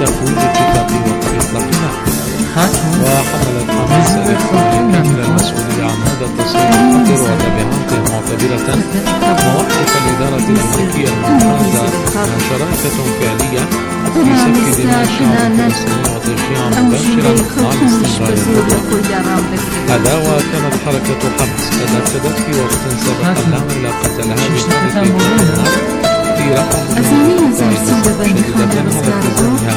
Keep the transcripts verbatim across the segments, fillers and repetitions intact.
تفويض اتفاق وقف إطلاق النار. وحملت حماس الإلكترونية كامل المسؤولية عن هذا التصريح الخطير وتبعاته معتبرة مواقف الإدارة الأمريكية المنحازة أنها شراكة فعلية في سفك دماء الشعب الفلسطيني وتشجيعا مباشرا مع الاستمرار القدوة. هذا وكانت حركة حماس قد أكدت في وقت سبق العمل قتل هذه النار في رقم شديدة على التزامها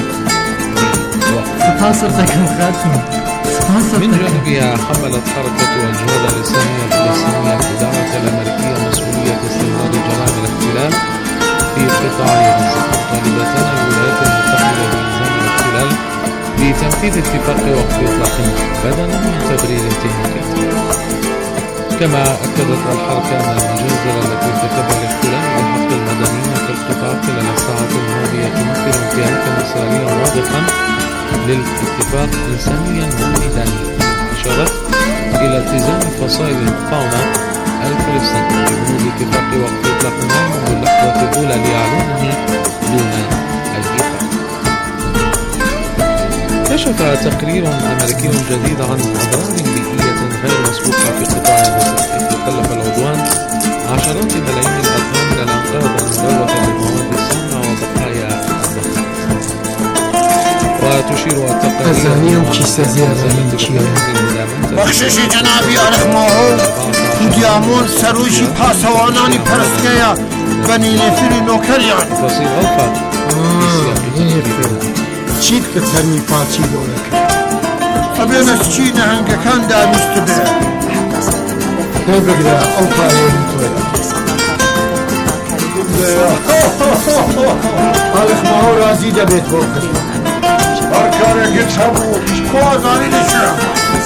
من جانبها حملت حركة الجهاد الإسلامية الفلسطينية الإدارة الأمريكية مسؤولية استمرار جرائم الاحتلال في قطاع غزة، طالبة الولايات المتحدة بإلزام الاحتلال بتنفيذ اتفاق وقف إطلاق النار بدلا من تبرير انتهاكاته. كما أكدت الحركة أن المجازر التي ارتكبها الاحتلال بحق المدنيين في القطاع خلال الساعات الماضية تمثل انتهاكا إسرائيليا واضحا للاتفاق إنسانيا وميدانيا. أشارت إلى التزام فصائل المقاومة الفلسطينية ببنود اتفاق وقف إطلاق النار منذ اللحظة الأولى لإعلانه دون أي فرق. كشف تقرير أمريكي جديد عن أضرار بيئية غير مسبوقة في قطاع غزة، حيث كلف العدوان عشرات ملايين الأطنان من الأمراض الملوثة بالمواد السامة وبقايا الدخان. وتشير التقارير بخشش جنابی ارخماهو دیامون سروشی پاسوانانی پرستگیا بنی نفری نوکریان تفاصيل أوفى چیت که ترمی پاچی دولک ابی مسچین هنگ کان دامشت به نبگره أوفى ارخماهو رازی دبیت بوکر أركان يتسبوا كوازاني نشرة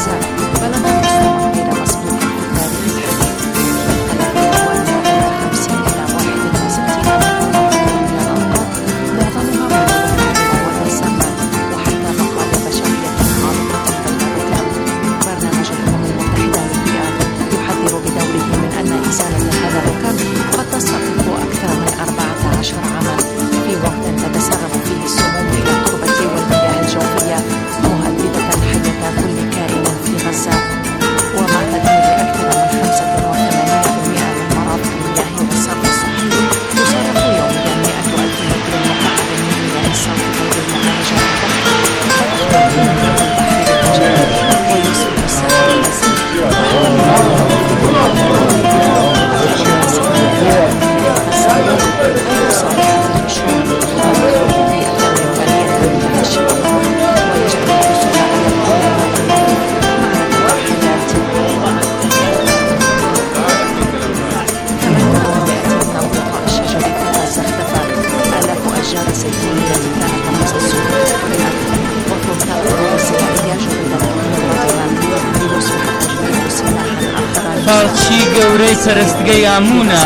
خالشی گەورەی پەرستگەی ئامونە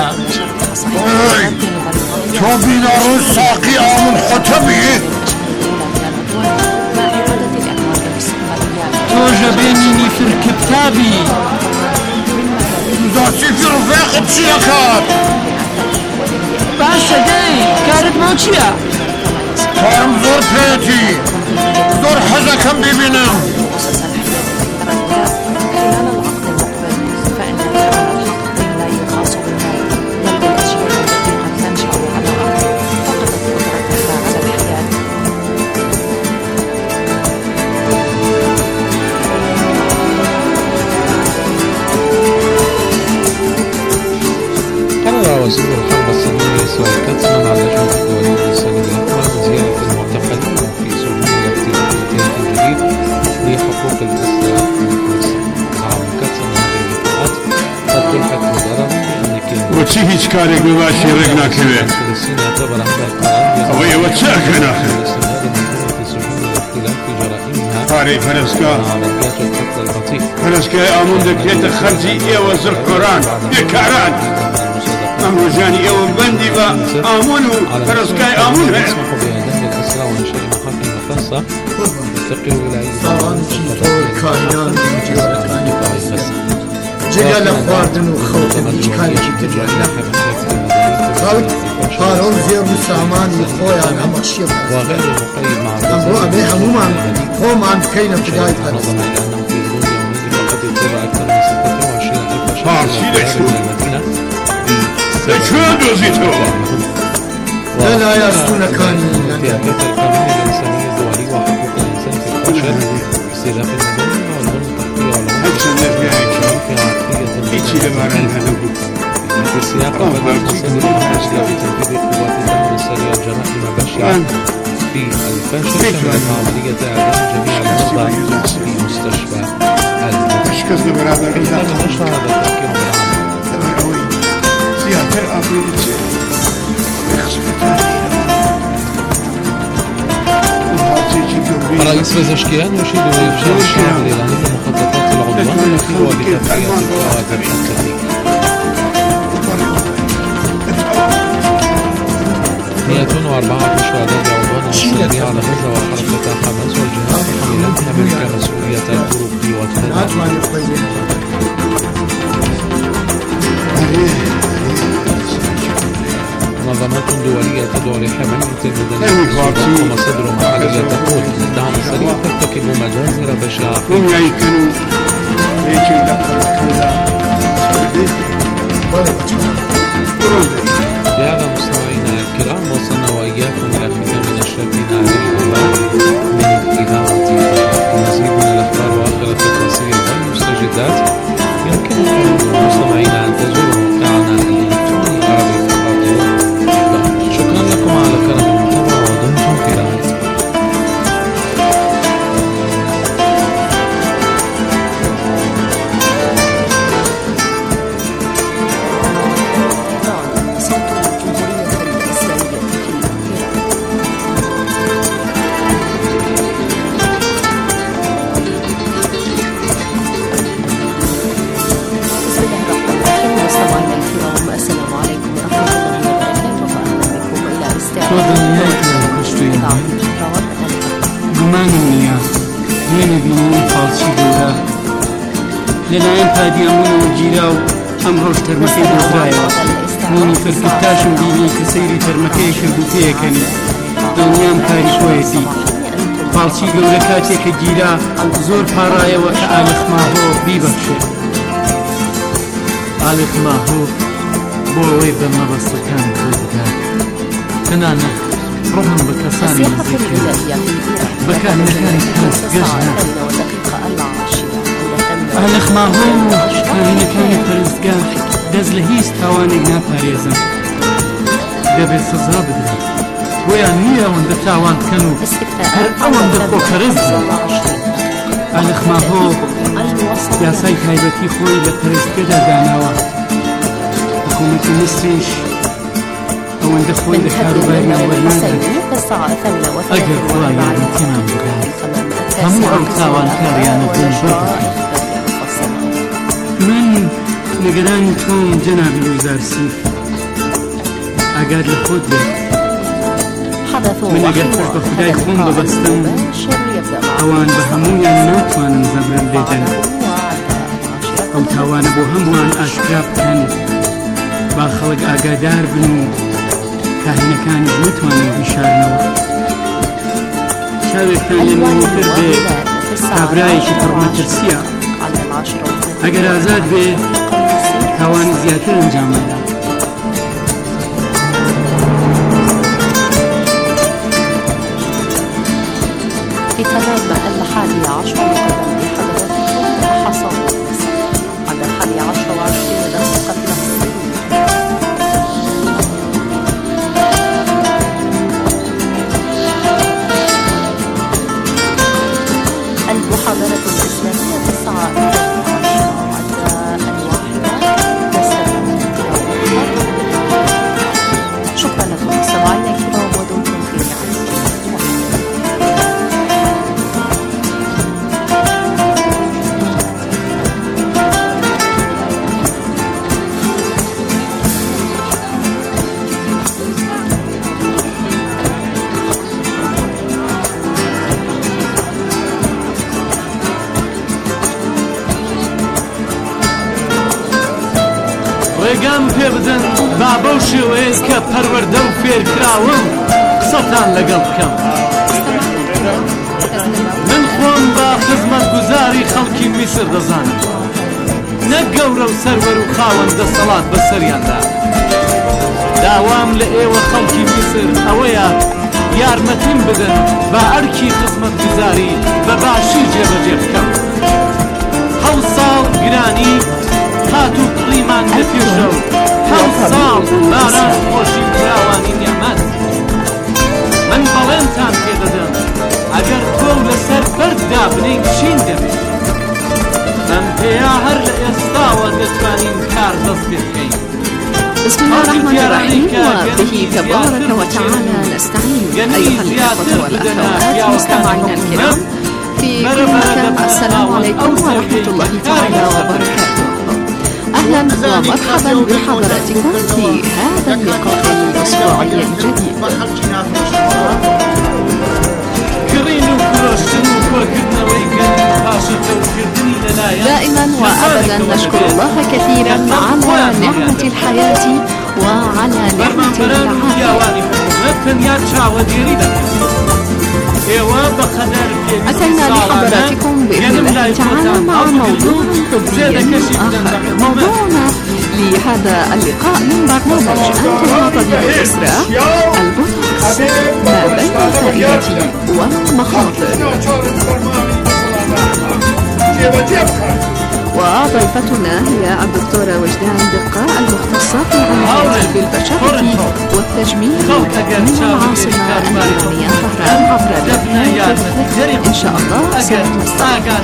تۆ بیناڕۆی ساقی ئامون خۆتەبی تۆژە بێنینی فرکتابی داسی فێڵڤێقت چی دەکات باشە دەی کارت بۆ چییە؟ کارم زۆر پێێتی زۆر حەزەکەم ببینم وزير الحرب الصيني إسرائيل كاتس منع اللجنة الدولية الإنسانية الأكبر من زيارة المعتقلين في سجون الاحتلال الاتحاد الجديد لحقوق الإسلام الفلسطيني. زعم كاتس أن هذه اللقاءات قد تلحق بضرر بأن كلمة وچی هیچ کارێک بباشی ڕێک ناکەوێت الفلسطيني اعتبر هذا القرار ئەوەی ئەوە چاکە ناکەن باستمرار المنظمة في سجون الاحتلال في جرائمها پارەی پەرستگا وعمليات القتل البطيء. پەرستگای ئامون دەکرێتە خەرجی ئێوە زرخۆران بێکاران ئەم ڕۆژانی ئێوە بەندی بە ئامون و پەرستگای ئامون هەیە يسمح بإعدام الأسرى وإنشاء محاكم خاصة تستقر إلى جگە لە خواردن و خەوتن هیچ کارێکی تر خەڵک پارۆ زێڕ سامانی خۆیان هەمەشیە وغير المقيد مع ئەمڕۆ ئەبێ هەمومان خۆمان بکەینە فدای نظم پەرست إلى أنه في غضون يومين فقد يتبع أكثر من ستة وعشرين ألف شخص من المدينة لشو دوزيتو؟ لا لا يسكنكاني انتهاكات القانون الإنساني الدولي وحقوق الإنسان في الفشل استهداف المدني والظلم التغطية والعنف هيجي لما رانها في سياق بدء المصادر المحلية في تنفيذ قوات الدعم السريع الجرائم بشعة في الفاشل شملت عملية إعدام جميع المرضى في مستشفى المدينة. أشكزنا برابر عندما نشر هذا التفكير بالعمل زيادة الأبريد الرئيس بزشكيان يشيد بإفشال الشعب الإيراني لمخططات العدوان الأخير وبتفعيل القوات الخمسة. مئة وأربعة شهداء العدوان الإسرائيلي على غزة وحركة حماس والجهات حاملة أمريكا مسؤولية الحروب والتدمير. منظمات دولية تدعو لحماية المدنيين ومصادر محلية تقول إن الدعم السريع ترتكب مجازر بشعة بهذا مستمعينا الكرام وصلنا وإياكم إلى ختام نشرتنا هذه من الإذاعة. المزيد من الأخبار وآخر التفاصيل والمستجدات يمكنكم مستمعينا أن تزوروا موقعنا الإلكتروني عربي فقط. شكرا لكم على كرم المتابعة ودمتم في رعاية گومانم نییە دوێنێ بینی پاڵچی گەورە لەلایەن پادیامونەوە گیرا و ئەم ڕۆژ تەرمەکەی دۆزرایەوە. مونی فەرکردتاشم بینی کە سەیری تەرمەکەی کرد و پێیەکەنی دڵنیام کاری خۆیەتی. پاڵچی گەورە کاتێککە گیرا زۆر پاڕایەوە کە ئالخماهۆ بیبەخشێت. ئالخماهۆ بۆ ئەوەی بە مەبەستەکان کۆ بدات تەنانەت ڕۆحم بە کەسانی نزیکە بەکارهێنەکانی کەس گەشت ناکات. ئالخماهۆ و کاهینەکانی پەرستگا دەست لە هیچ تاوانێک ناپارێزن، دەبێت سزا بدرێت. بۆیان نییە ئەوەندە تاوان بکەن و هەر ئەوەندە خۆپەرست بن. ئالخماهۆ یاسای تایبەتی خۆی لە پەرستگەدا داناوە. حکوومەتی میسریش ئەوەندە خۆی لە کاروباریان وەرناگرێت. ئەگەر خوا یارمەتیمان بدات هەموو ئەو تاوانکاریانە بن بەردەکەین. من نگەرانی تۆم جەنابی وەزارسی، ئاگاد لە خۆت بێت. من ئەگەر پڕ بە خودای خۆم ببەستم ئەوان بە هەموویان ناتوانن زەبرم بێدەن. ئەو تاوانە بۆ هەمووان ئاشکرا بکەن با خەڵک ئاگادار بن و کاهینەکانیش نتوانن بیشارنەوە. چاوێکتان لێ نموتر بێ کابرایەکی پڕمەترسیە، ئەگەر ئازاد بێ تاوانی زیاتر ئەنجامەدا. في تمام الحادي عشر مقدم بحضراتكم حصاد عند الحادي عشر وعشرين دقيقة فلسطين. المحاضرة الإسلامية في الساعة شكرا لكم مستمعينا الكرام ودمتم في رعاية الله. دەم پێ بدەن با بەو شێوەیە کە پەروەردە و فێرکراوم قسەتان لەگەڵ بکەم. من خۆم بە خزمەتگوزاری خەڵکی میسر دەزانم، نەک گەورە و سەروەر و خاوەندە سەڵات بەسەریاندا. داوام لە ئێوە خەڵکی میسر ئەوەیە یارمەتیم بدەن بە ئەرکی خزمەتگوزاری بە باشی جێبەجێ بکەم. حەوت ساڵ گرانی هات و قڕیمان لەپێشە و حەوت ساڵ باران خۆشی فراوانی نیعمەت. من بەڵێنتان پێ دەدەم ئەگەر تۆ لەسەر بەرددا بنین چین دەبێت. ئەم پێیا هەر لە ئێستاوە دەتوانین کار دەست پێ بکەین. بسم الله الرحمن الرحيم وبه تبارك وتعالى نستعين. أيها الإخوة والأخوات مستمعينا الكرام في كل مكان، السلام عليكم ورحمة الله تعالى وبركاته. أهلا ومرحبا بحضراتكم في هذا اللقاء الأسبوعي الجديد. دائما وأبدا نشكر الله كثيرا على نعمة الحياة وعلى نعمة العافية. أتينا لحضراتكم بإذن الله تعالى مع موضوع طبي آخر. موضوعنا لهذا اللقاء من برنامج أنتم طبيب الأسرة البوتوكس، ما بين فائدته والمخاطر. وضيفتنا هي الدكتورة وجدان دقة المختصة في العناية بالبشرة والتجميل من العاصمة الإيرانية طهران عبر برنامج إن شاء الله سنستمع.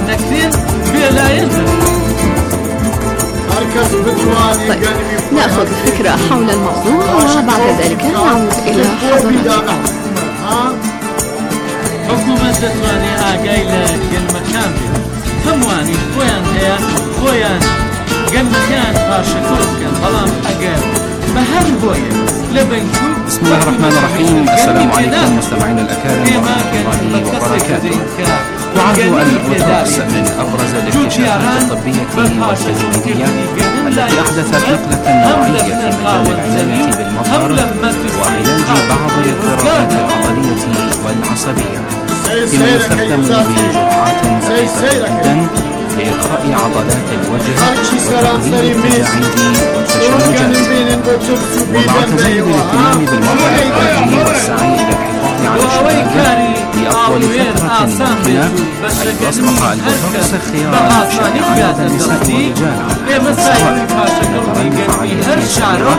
طيب نأخذ فكرة حول الموضوع وبعد ذلك نعود إلى حضراتكم. حكومة دەتوانێ ئاگای لە گەنمەکان بێت، هەمووانی خۆیان هەیە خۆیان گەنمەکان پاشەکەوت بکەن، بەڵام ئەگەر بە هەر بۆیە لە بنکو. بسم الله الرحمن الرحيم. السلام عليكم مستمعينا الأكارم ورحمة الله وبركاته. تعد البوتوكس من أبرز الاكتشافات الطبية والتجميلية التي أحدثت نقلة نوعية في مجال العناية بالمظهر وعلاج بعض الاضطرابات العضلية والعصبية، فيما يستخدم بجرعات دقيقة جدا لإلقاء عضلات الوجه وتقليل التجاعيد والتشنجات. ومع تزايد الاهتمام بالمظهر الخارجي والسعي إلى الحفاظ على الشباب لأطول فترة ممكنة، حيث أصبح البوتوكس خيارا شائعا لدى النساء والرجال على حد سواء، نظرا لفعاليته الشهيرة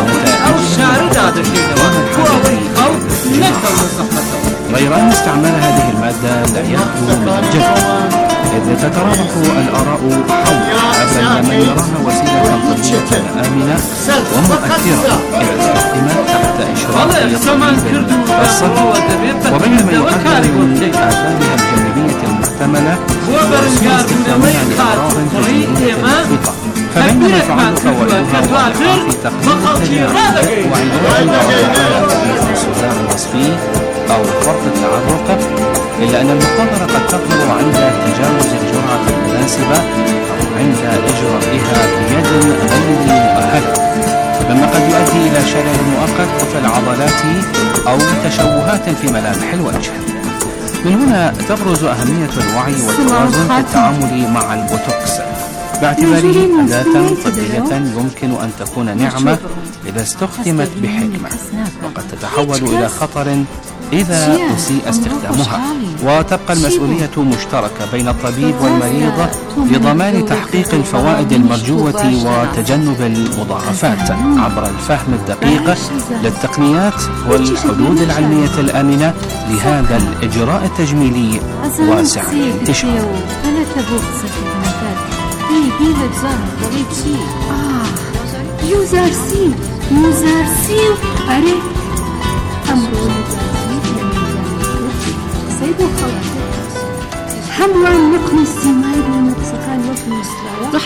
غير أن استعمال هذه المادة لا يخلو من الجدل، إذ تتراوح الآراء حول أن من يراها وسيلة طبية آمنة ومؤثرة إذا استخدمت تحت إشراف طبيب خاصة، وبين من يحذر آثارها الجانبية المحتملة ويرسل استخدامها لأغراض تجميلية مفرطة. فبينما يفعل فوائدها في تقليل التجاعيد وعندما في الصداع الوصفي أو فرط التعرق، إلا أن المخاطر قد تظهر عند تجاوز الجرعة المناسبة أو عند إجرائها بيد غير مؤهلة، مما قد يؤدي إلى شلل مؤقت في العضلات أو تشوهات في ملامح الوجه. من هنا تبرز أهمية الوعي والتوازن في التعامل مع البوتوكس، باعتباره أداة طبية يمكن أن تكون نعمة إذا استخدمت بحكمة، وقد تتحول إلى خطر إذا أسيء استخدامها. وتبقى المسؤولية مشتركة بين الطبيب والمريض لضمان تحقيق الفوائد المرجوة وتجنب المضاعفات عبر الفهم الدقيق للتقنيات والحدود العلمية الآمنة لهذا الإجراء التجميلي واسع الانتشار.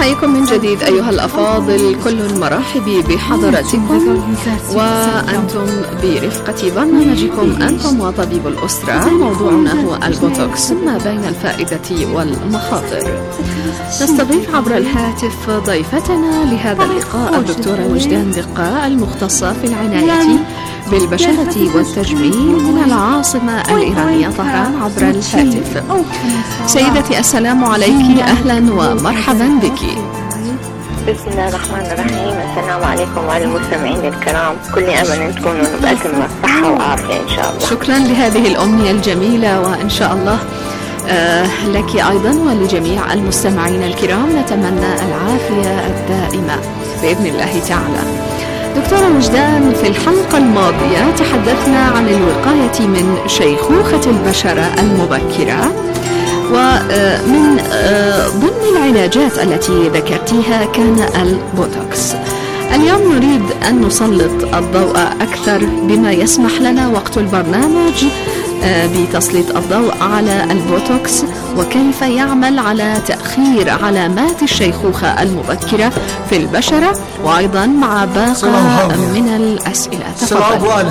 نحييكم من جديد أيها الأفاضل، كل المرحب بحضراتكم وأنتم برفقة برنامجكم أنتم وطبيب الأسرة. موضوعنا هو البوتوكس ما بين الفائدة والمخاطر. نستضيف عبر الهاتف ضيفتنا لهذا اللقاء الدكتورة وجدان دقة المختصة في العناية بالبشرة والتجميل من العاصمة الإيرانية طهران عبر الهاتف. سيدتي السلام عليك، أهلا ومرحبا بك. بسم الله الرحمن الرحيم. السلام عليكم وعلى المستمعين الكرام، كل أمل أن تكونوا بأتم صحة وعافية إن شاء الله. شكرا لهذه الأمنية الجميلة، وإن شاء الله آه لك أيضا ولجميع المستمعين الكرام نتمنى العافية الدائمة بإذن الله تعالى. دكتورة وجدان، في الحلقة الماضية تحدثنا عن الوقاية من شيخوخة البشرة المبكرة، ومن ضمن العلاجات التي ذكرتيها كان البوتوكس. اليوم نريد أن نسلط الضوء أكثر بما يسمح لنا وقت البرنامج بتسليط الضوء على البوتوكس وكيف يعمل على تأخير علامات الشيخوخة المبكرة في البشرة، وأيضا مع باقي من الأسئلة. تفضل.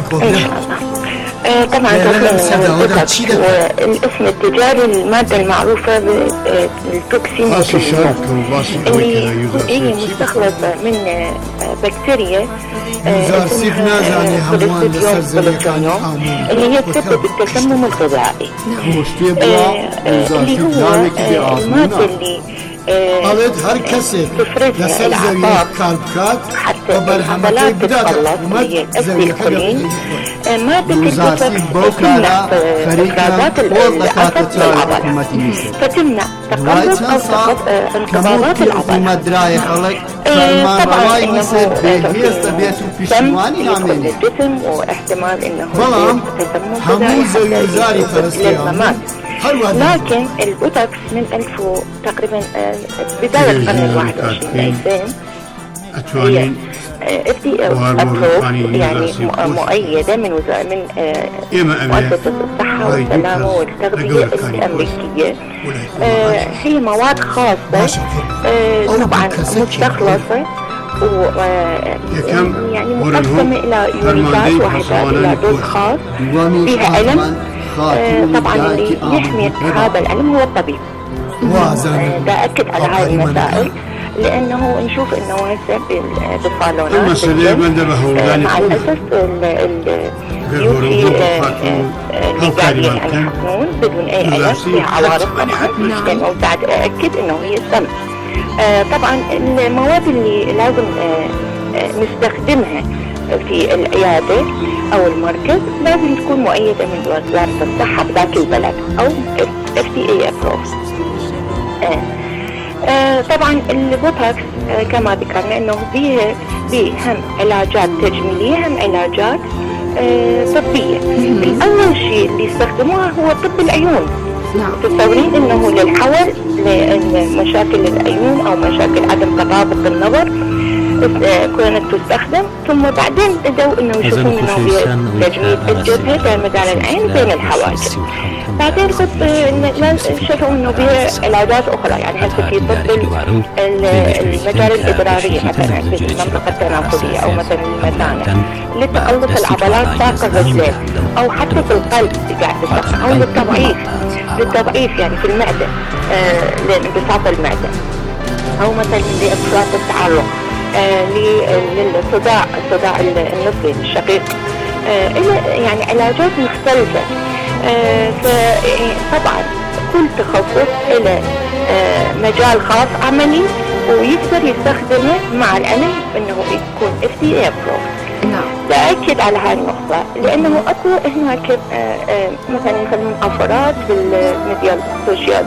آه طبعا الاسم التجاري المادة المعروفة بالتوكسين اللي هي مستخلصة من بكتيريا اللي هي تسبب التسمم الغذائي، اللي هو المادة اللي تفرزها الأعصاب حتى العضلات تتخلص، اللي هي الأسيتيلكولين. مادة البوتوكس تمنع إفرازات العصب للعضلة، فتمنع تقلص أو انقباضات العضلة. طبعا إنه دم يدخل للجسم، واحتمال إنه تسمم غذائي للزمان. لكن البوتوكس من ألف تقريبا بداية القرن الواحد وعشرين هي اف دي ابروف، يعني مؤيدة من وزارة من مؤسسة الصحة والسلامة والتغذية الأمريكية. هي مواد خاصة طبعا مستخلصة ويعني مقسمة إلى يونيتات واحدة إلى دوز خاص فيها علم. آه طبعا اللي يحمي هذا العلم هو الطبيب. دا أكد على هذه المسائل، لأنه نشوف أنه هسه بالصالونات مع الأسف اليوفي اللي قاعدين يحقنون بدون أي علم، فيها عوارض طبعا، لأنه بعد أكد أنه هي السم. آه طبعا المواد اللي لازم آه نستخدمها في العيادة أو المركز لازم تكون مؤيدة من وزارة الصحة بذاك البلد أو اف دي اي approved. آه. آه طبعا البوتوكس آه كما ذكرنا انه فيه به هم علاجات تجميلية هم علاجات آه طبية. الأول شيء اللي يستخدموها هو طب العيون. تتصورين انه للحول لمشاكل العيون او مشاكل عدم تطابق النظر كانت تستخدم، ثم بعدين بدأوا انه يشوفون انه تجميل الجبهة تعمد على العين بين الحواجب. بعدين شافوا انه بها علاجات اخرى، يعني هسه في طب المجال الادرارية مثلا في المنطقة التناسلية او مثلا المثانة لتقلص العضلات ساق الرجلين، او حتى في القلب قاعد تستخدم، او للتضعيف للتضعيف يعني في المعدة لانبساط المعدة، او مثلا لافراط التعرق، آه للصداع الصداع النصفي الشقيق، آه يعني علاجات مختلفة. آه فطبعا كل تخصص له آه مجال خاص عملي ويقدر يستخدمه مع العلم انه يكون اف دي اي approved. نعم. بأكد على هذه النقطة لأنه أكو هناك آه آه مثلا يخلون أفراد بالميديا السوشيال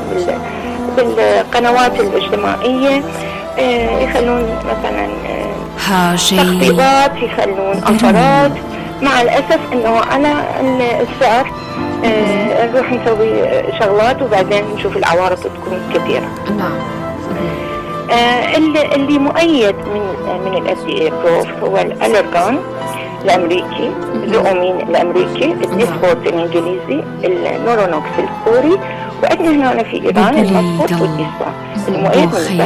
بالقنوات الاجتماعية، آه يخلون مثلا آه تخطيطات، يخلون أفراد. مع الأسف أنه على السعر آه نروح نسوي شغلات وبعدين نشوف العوارض تكون كثيرة. نعم. آه اللي, اللي مؤيد من من الاف دي اي بروف هو الالرغان الامريكي، الزؤومين الامريكي، الديسبوت الانجليزي، النورونوكس الكوري، وعندنا هنا في إيران المسقط والإصبع المؤيد من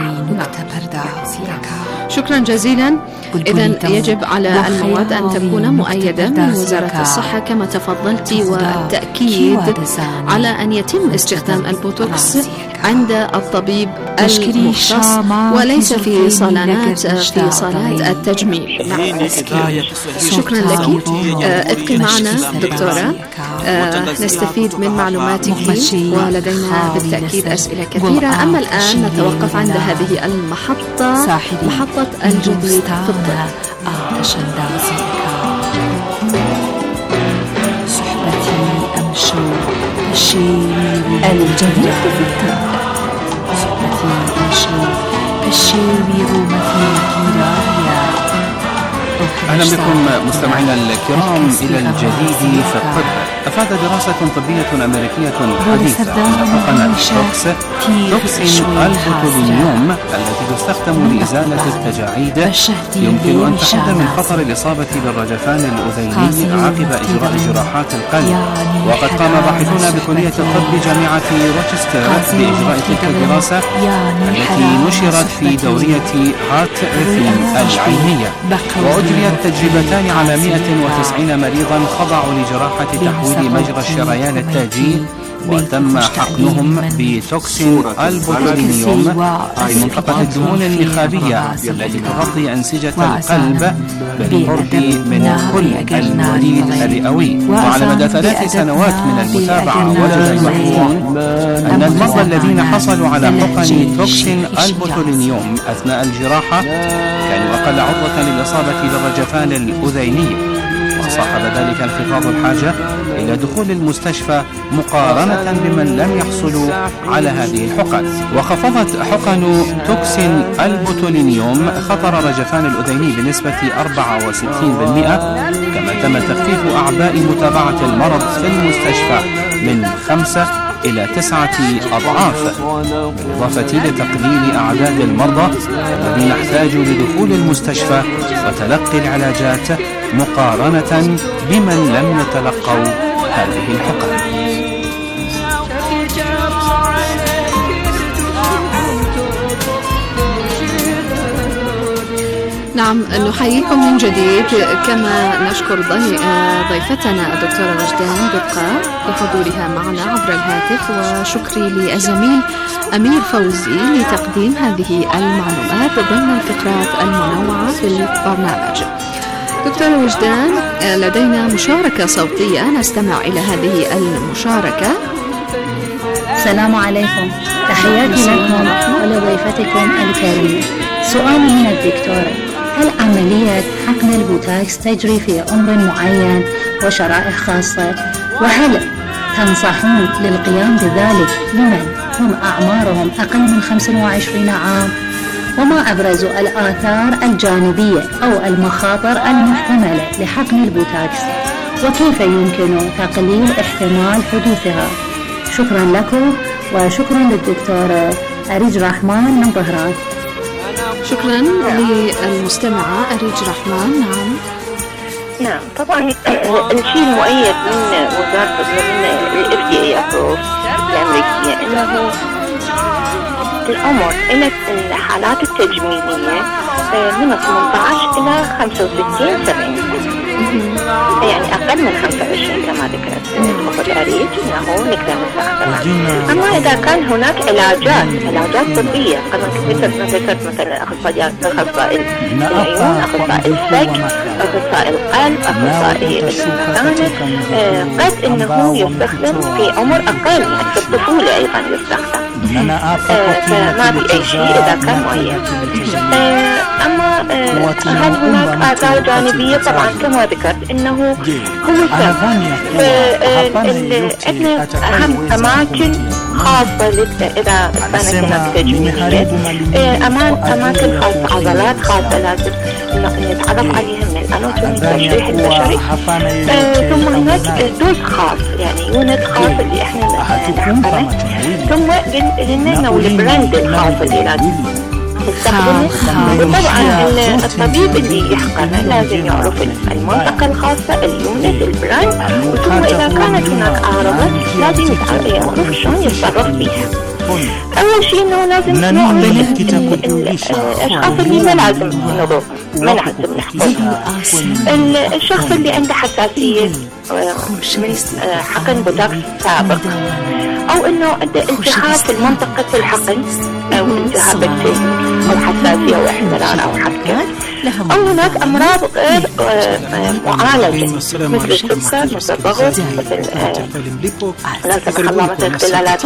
شكرا جزيلا. إذن يجب على المواد أن تكون مؤيدة من وزارة الصحة كما تفضلت، والتأكيد على أن يتم استخدام البوتوكس عند الطبيب المختص وليس في صالونات في صالات التجميل. شكرا لك. ابقي معنا دكتورة، نستفيد من معلوماتك ولدينا بالتأكيد أسئلة كثيرة. أما الآن نتوقف عند هذه المحطة، محطة الجديد في الطب. صحبتي أمشو الجديد في الطب. صحبتي أمشو الشيوي رومتي كيرايا. أهلا بكم مستمعينا الكرام إلى الجديد في الطب. أفاد دراسة طبية أمريكية حديثة أن حقن توكس توكسين البوتولينيوم التي تستخدم لإزالة التجاعيد يمكن أن تحد من خطر الإصابة بالرجفان الأذيني عقب إجراء جراحات القلب. وقد قام باحثون بكلية الطب جامعة روتشستر بإجراء تلك الدراسة التي نشرت في دورية هارت ريثم العلمية. وأجريت تجربتان على مئة وتسعين مريضا خضعوا لجراحة تحويل مجرى الشريان التاجي، وتم حقنهم بتوكسين البوتولينيوم في منطقة الدهون النخابية التي تغطي أنسجة القلب بالقرب من كل الوريد الرئوي. وعلى مدى ثلاث سنوات من المتابعة وجد الباحثون أن المرضى الذين حصلوا على حقن توكسين البوتولينيوم أثناء الجراحة كانوا أقل عرضة للإصابة بالرجفان الأذيني، وصاحب ذلك انخفاض الحاجة إلى دخول المستشفى مقارنة بمن لم يحصلوا على هذه الحقن. وخفضت حقن توكسين البوتولينيوم خطر رجفان الأذيني بنسبة أربعة وستين بالمئة، كما تم تخفيف أعباء متابعة المرض في المستشفى من خمسة إلى تسعة أضعاف، بالإضافة لتقليل أعداد المرضى الذين احتاجوا لدخول المستشفى وتلقي العلاجات مقارنة بمن لم يتلقوا هذه الحقن. نعم، نحييكم من جديد، كما نشكر ضي... ضيفتنا الدكتورة وجدان بقاء بحضورها معنا عبر الهاتف، وشكري للزميل أمير فوزي لتقديم هذه المعلومات ضمن الفقرات المنوعة في البرنامج. دكتورة وجدان، لدينا مشاركة صوتية، نستمع إلى هذه المشاركة. السلام عليكم، تحياتي لكم ولضيفتكم الكريمة. سؤال من الدكتورة: هل عملية حقن البوتوكس تجري في عمر معين وشرائح خاصة؟ وهل تنصحون للقيام بذلك لمن هم أعمارهم أقل من خمسة وعشرين عام؟ وما أبرز الآثار الجانبية أو المخاطر المحتملة لحقن البوتوكس؟ وكيف يمكن تقليل احتمال حدوثها؟ شكرا لكم، وشكرا للدكتورة أريج رحمن من طهران. شكرا للمستمعة أريج رحمن. نعم نعم طبعا الشيء المؤيد من وزارة من ال إف دي إيه أبروف الأمريكية إنه العمر إلى الحالات التجميلية من ثمانية عشر إلى خمسة وستين سبعين، يعني أقل من خمسة وعشرين كما ذكرت الأخت أريج أنه نقدر نستخدمها. أما إذا كان هناك علاجات علاجات طبية كما ذكرت مثلا أخصائي أخصائي العيون، أخصائي السك، أخصائي القلب، أخصائي الأسنان، قد إنه يستخدم في عمر أقل، يعني في الطفولة أيضا يستخدم، فما في أي شيء إذا كان معين. أما هل هناك آثار جانبية؟ طبعا كما ذكرت إنه هو السبب. عندنا أهم أماكن خاصة إذا كانت هناك تجميلية، أمان أماكن خاصة، عضلات خاصة لازم نتعرف عليها من الأناتومي التشريح البشري. ثم هناك دوز خاص، يعني يونت خاص اللي إحنا نحقنه، ثم قلنا إنه البراند الخاص اللي لازم تستخدمه. وطبعا الطبيب اللي يحقنه لازم يعرف المنطقة الخاصة، اليونت، البراند، ثم إذا كانت هناك أعراض لازم يعرف شلون يتصرف فيها. أول شيء إنه لازم نعرف الأشخاص اللي ما لازم نضر ما لازم نحقنهم. الشخص اللي عنده حساسية من حقن بوتوكس سابق، أو إنه عنده التهاب في منطقة الحقن أو التهاب بكتيري أو حساسية أو احترار أو حكة، أو هناك أمراض غير معالجة مثل السكر، مثل الضغط، مثل لا سمح الله مثل اختلالات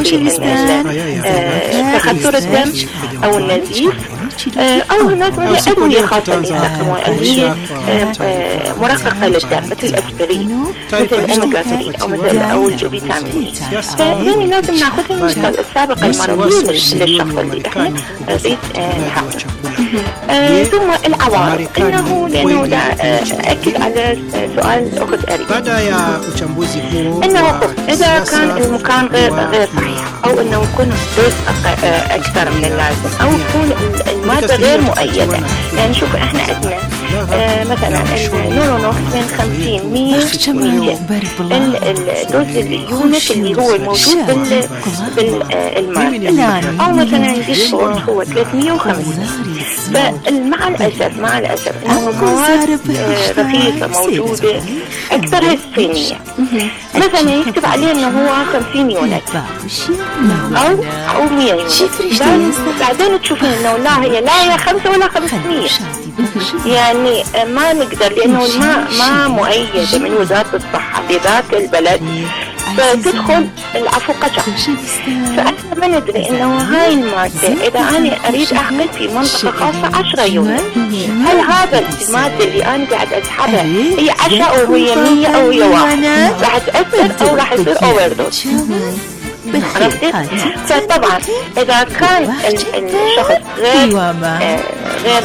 في تخثر الدم أو النزيف، أو هناك مثل أدوية خاصة يستخدموها أدوية مرققة للدم مثل الأسبرين، مثل الأوميجا أو مثل أو الفيتامين. فهذه لازم ناخذها من السابق المرضي للشخص اللي احنا نريد نحقنه. ثم العوارض، إنه لأنه دا أكد على سؤال أخت أريد إنه إذا كان المكان غير غير صحيح، أو إنه يكون دوز أكثر من اللازم، أو يكون المادة غير مؤيدة. يعني شوف إحنا عندنا آه مثلا النورونوكس من خمسين مية الدوز اليونت اللي هو موجود بال بالمادة، أو مثلا الديسبورت هو ثلاثمية وخمسين. فمع الأسف مع الأسف إنه مواد رخيصة موجودة أكثر هستينية، مثلا يكتب عليه إنه هو خمسين يونت أو أو مية يونت، بعدين تشوفين إنه لا هي لا هي خمسة ولا خمسمية. يعني ما نقدر، لأنه الماء ما مؤيدة من وزارة الصحة في ذاك البلد، فتدخل العفو قشع. فأنا ما ندري إنه هاي المادة إذا أنا أريد أحقن في منطقة خاصة عشرة يونت، هل هذا المادة اللي أنا قاعد أسحبها هي عشرة أو هي مية أو هي واحد راح تأثر أو راح يصير أوفردوز؟ عرفتي؟ فطبعا إذا كان الشخص غير آه غير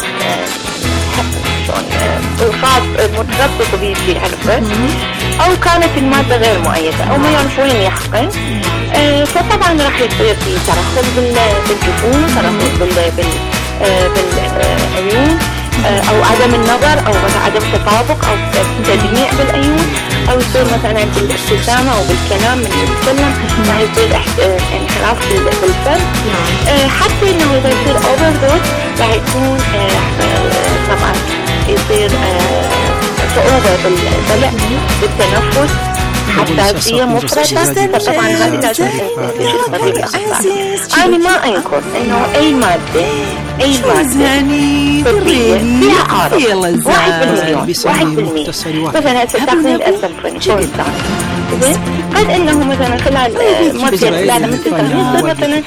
الخاص المتخصص به في الحرفة، أو كانت المادة غير مؤيدة، أو ما يعرف وين يحقن، آه فطبعا راح يصير في ترهل بالجفون، ترهل بال بالعيون، أو عدم النظر، أو عدم تطابق، أو تدميع بالعيون، أو يصير مثلا بالابتسامة أو بالكلام من يتكلم راح يصير انحراف بالفم. حتى إنه إذا يصير أوفردوز راح يكون طبعا يصير صعوبة بالبلع، بالتنفس، حساسية مفرطة. فطبعا هذه لازم تشوف الأخطار. أنا ما أنكر إنه أي مادة أي مادة طبية فيها عارض واحد بالمليون واحد بالمية. مثلا تستخدم الأسفلين قد إنه مثلا خلال مدة خلال مثل تخليص مثلا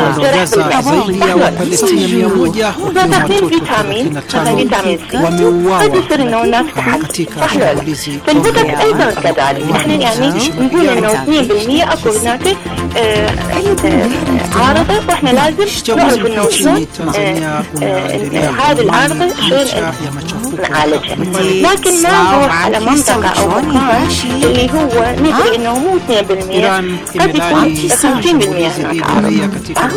تستخدم فيتامين مثلا فيتامين سي، قد يصير إنه الناس تحت صح لا لا. فالبوتوكس أيضا كذلك، نحن يعني نقول إنه اثنين بالمية أكو هناك عارضة، وإحنا لازم نعرف إنه شلون هذه العارضة شلون نعالجها. لكن ما نروح على منطقة أو مكان اللي هو ندري إنه مو اثنين بالمية، قد يكون خمسين بالمية هناك عارضة.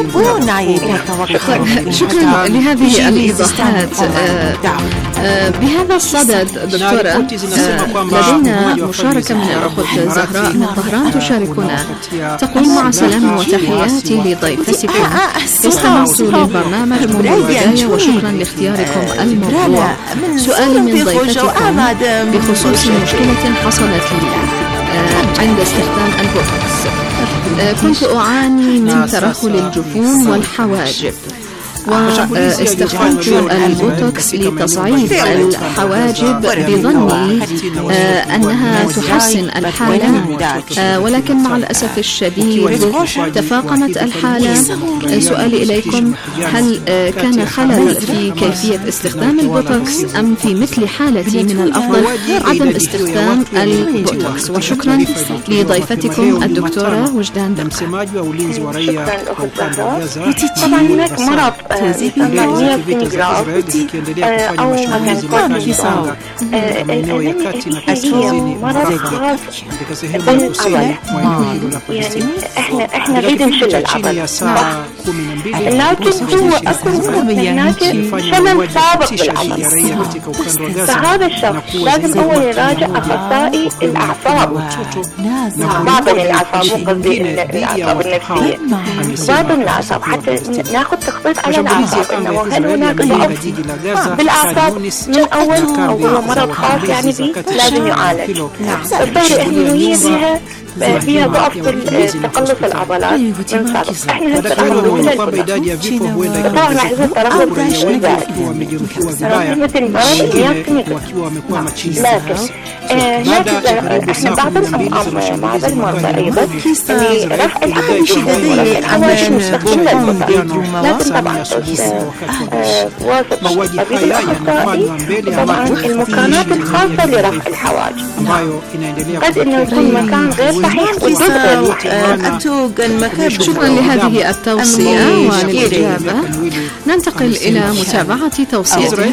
شكرا لهذه الإيضاحات. بهذا الصدد دكتورة لدينا مشاركة من الأخت زهراء من طهران تشاركنا، تقول: مع السلامة وتحياتي لضيفتكم، استمعت للبرنامج منذ البداية وشكرا لاختياركم الموضوع. سؤالي من ضيفتكم بخصوص مشكلة حصلت لي عند استخدام البوتوكس. كنت أعاني من ترهل الجفون والحواجب، واستخدمت البوتوكس لتصعيد الحواجب بظني أنها تحسن الحالة، ولكن مع الأسف الشديد تفاقمت الحالة. سؤالي إليكم: هل كان خلل في كيفية استخدام البوتوكس، أم في مثل حالتي من الأفضل عدم استخدام البوتوكس؟ وشكرا لضيفتكم الدكتورة وجدان دمخة. طبعا هناك مرض ثمانية ملغ أو مثلا كورتيزون. هي مرض خاص بالعضلة، يعني احنا احنا نريد نشل العضلة، لكن هو أكثر هناك شلل سابق بالعضلة. فهذا الشخص لازم أول يراجع أخصائي الأعصاب، بعض الأعصاب مو قصدي الأعصاب النفسية، بعض الأعصاب حتى ناخذ تخطيط على الأعصاب إنه هل هناك ضعف بالأعصاب من أول أو هو مرض خاص يعني به لازم يعالج. بالتالي إحنا هي بها فيها ضعف تقلص العضلات من سابق. احنا هسه طبعا راح يصير ترهب زائد مثل مرض يمكن، لكن هناك احنا بعض بعض المرضى ايضا رفع الحجم والحواجز مستقبل المرضى لازم طبعا واسط طبيب الاخصائي طبعا المكانات الخاصه لرفع الحواجز. قد انه يكون مكان غير صحيح شكرا لهذه التوصية والإجابة. ننتقل إلى متابعة توصية.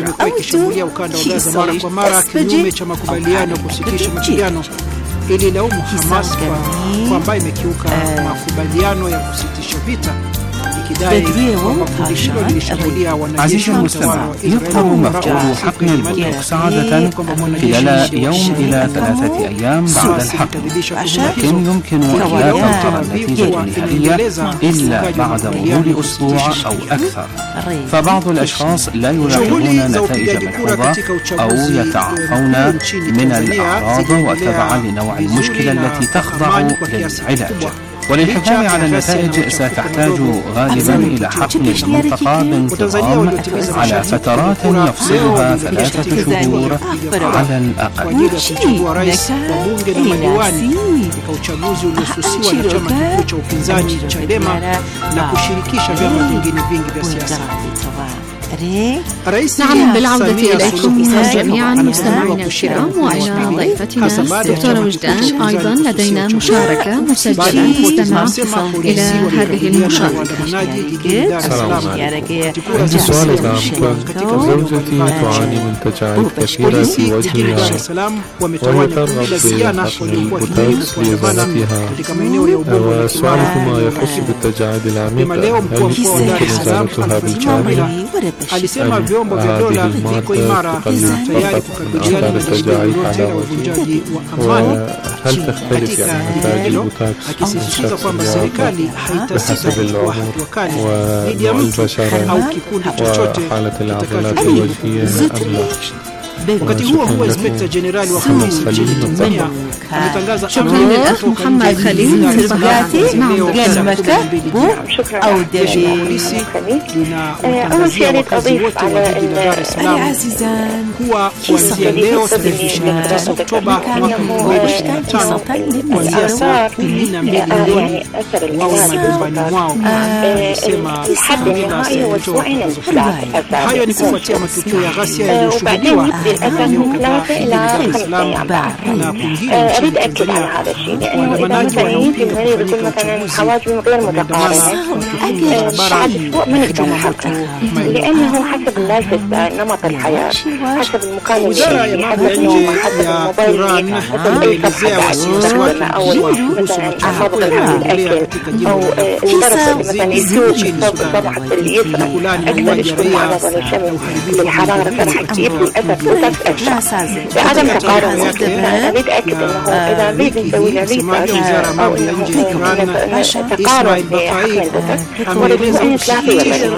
ili laumu Hamas kwamba imekiuka makubaliano ya kusitisha vita ikidai kwamba kundi hilo lilishambulia عزيزي المستمع، يظهر مفعول حقن البوتوكس عادة خلال يوم إلى ثلاثة أيام بعد الحقن، لكن يمكن لا تظهر النتيجة النهائية إلا بعد مرور أسبوع أو أكثر. فبعض الأشخاص لا يلاحظون نتائج ملحوظة أو يتعافون من الأعراض وتبعا لنوع المشكلة التي تخضع للعلاج. وللحفاظ على النتائج ستحتاج غالبا إلى حقن المنطقة بانتظام على فترات يفصلها ثلاثة شهور على الأقل. uchaguzi uliosusiwa na chama kikuu cha upinzani Chadema na kushirikisha vyama vingine vingi vya siasa. نعم، بالعودة إليكم جميعا مستمعينا الكرام وإلى ضيفتنا دكتورة وجدان. أيضا لدينا مشاركة مسجلة تستمع إلى هذه المشاركة. السلام عليكم. عندي سؤال الآن. زوجتي تعاني من تجاعيد كثيرة في وجهها وهي ترغب في حقن البوتوكس لإزالتها، وسؤالي فيما يخص بالتجاعيد العميقة، هل يمكن إزالتها بالكامل؟ alisema vyombo vya dola viko imara tayari kukabiliana na tatizo la uvunjaji wa amani. هل تختلف يعني نتائج البوتوكس akisisitiza kwamba serikali haitasita kuchukua hatua kali dhidi ya mtu au kikundi chochote وحالة العضلات الوجهية أم لا. wakati huo huo inspekta jenerali wa polisi nchini Tanzania alitangaza شكرا للأخ محمد خليل في البحث مع المكتب أو الدوليسي. أول شيء أريد أضيف على العزيزان هو kuanzia leo tarehe ishirini na tisa Oktoba mwaka elfu mbili na ishirini na tano kuanzia saa kumi na mbili jioni wawe majumbani mwao. Anasema hayo ni kufuatia matukio ya ghasia yaliyoshuhudiwa ثلاثة إلى خمسة أيام بعد. أريد أكد على هذا الشيء لأنه إذا مثلا يجي المريض يقول مثلا حواجبه غير متقاربة بعد أسبوع ما نقدر نحقن، لأنه حسب اللايف ستايل نمط الحياة، حسب المكان اللي حسب نومه، حسب الموبايل، حسب أي صفحة يستخدمها أو مثلا مضغط الأكل أو الضرب مثلا يسوق صفحة اللي يسرع أكثر شوي معرضة للشمس للحرارة فرح تجيب الأثر بعدم تقارن. أريد أكد أنه إذا نريد نسوي له ريسيرش أو أنه تقارن بحقن البوتوكس مريض معين ثلاثة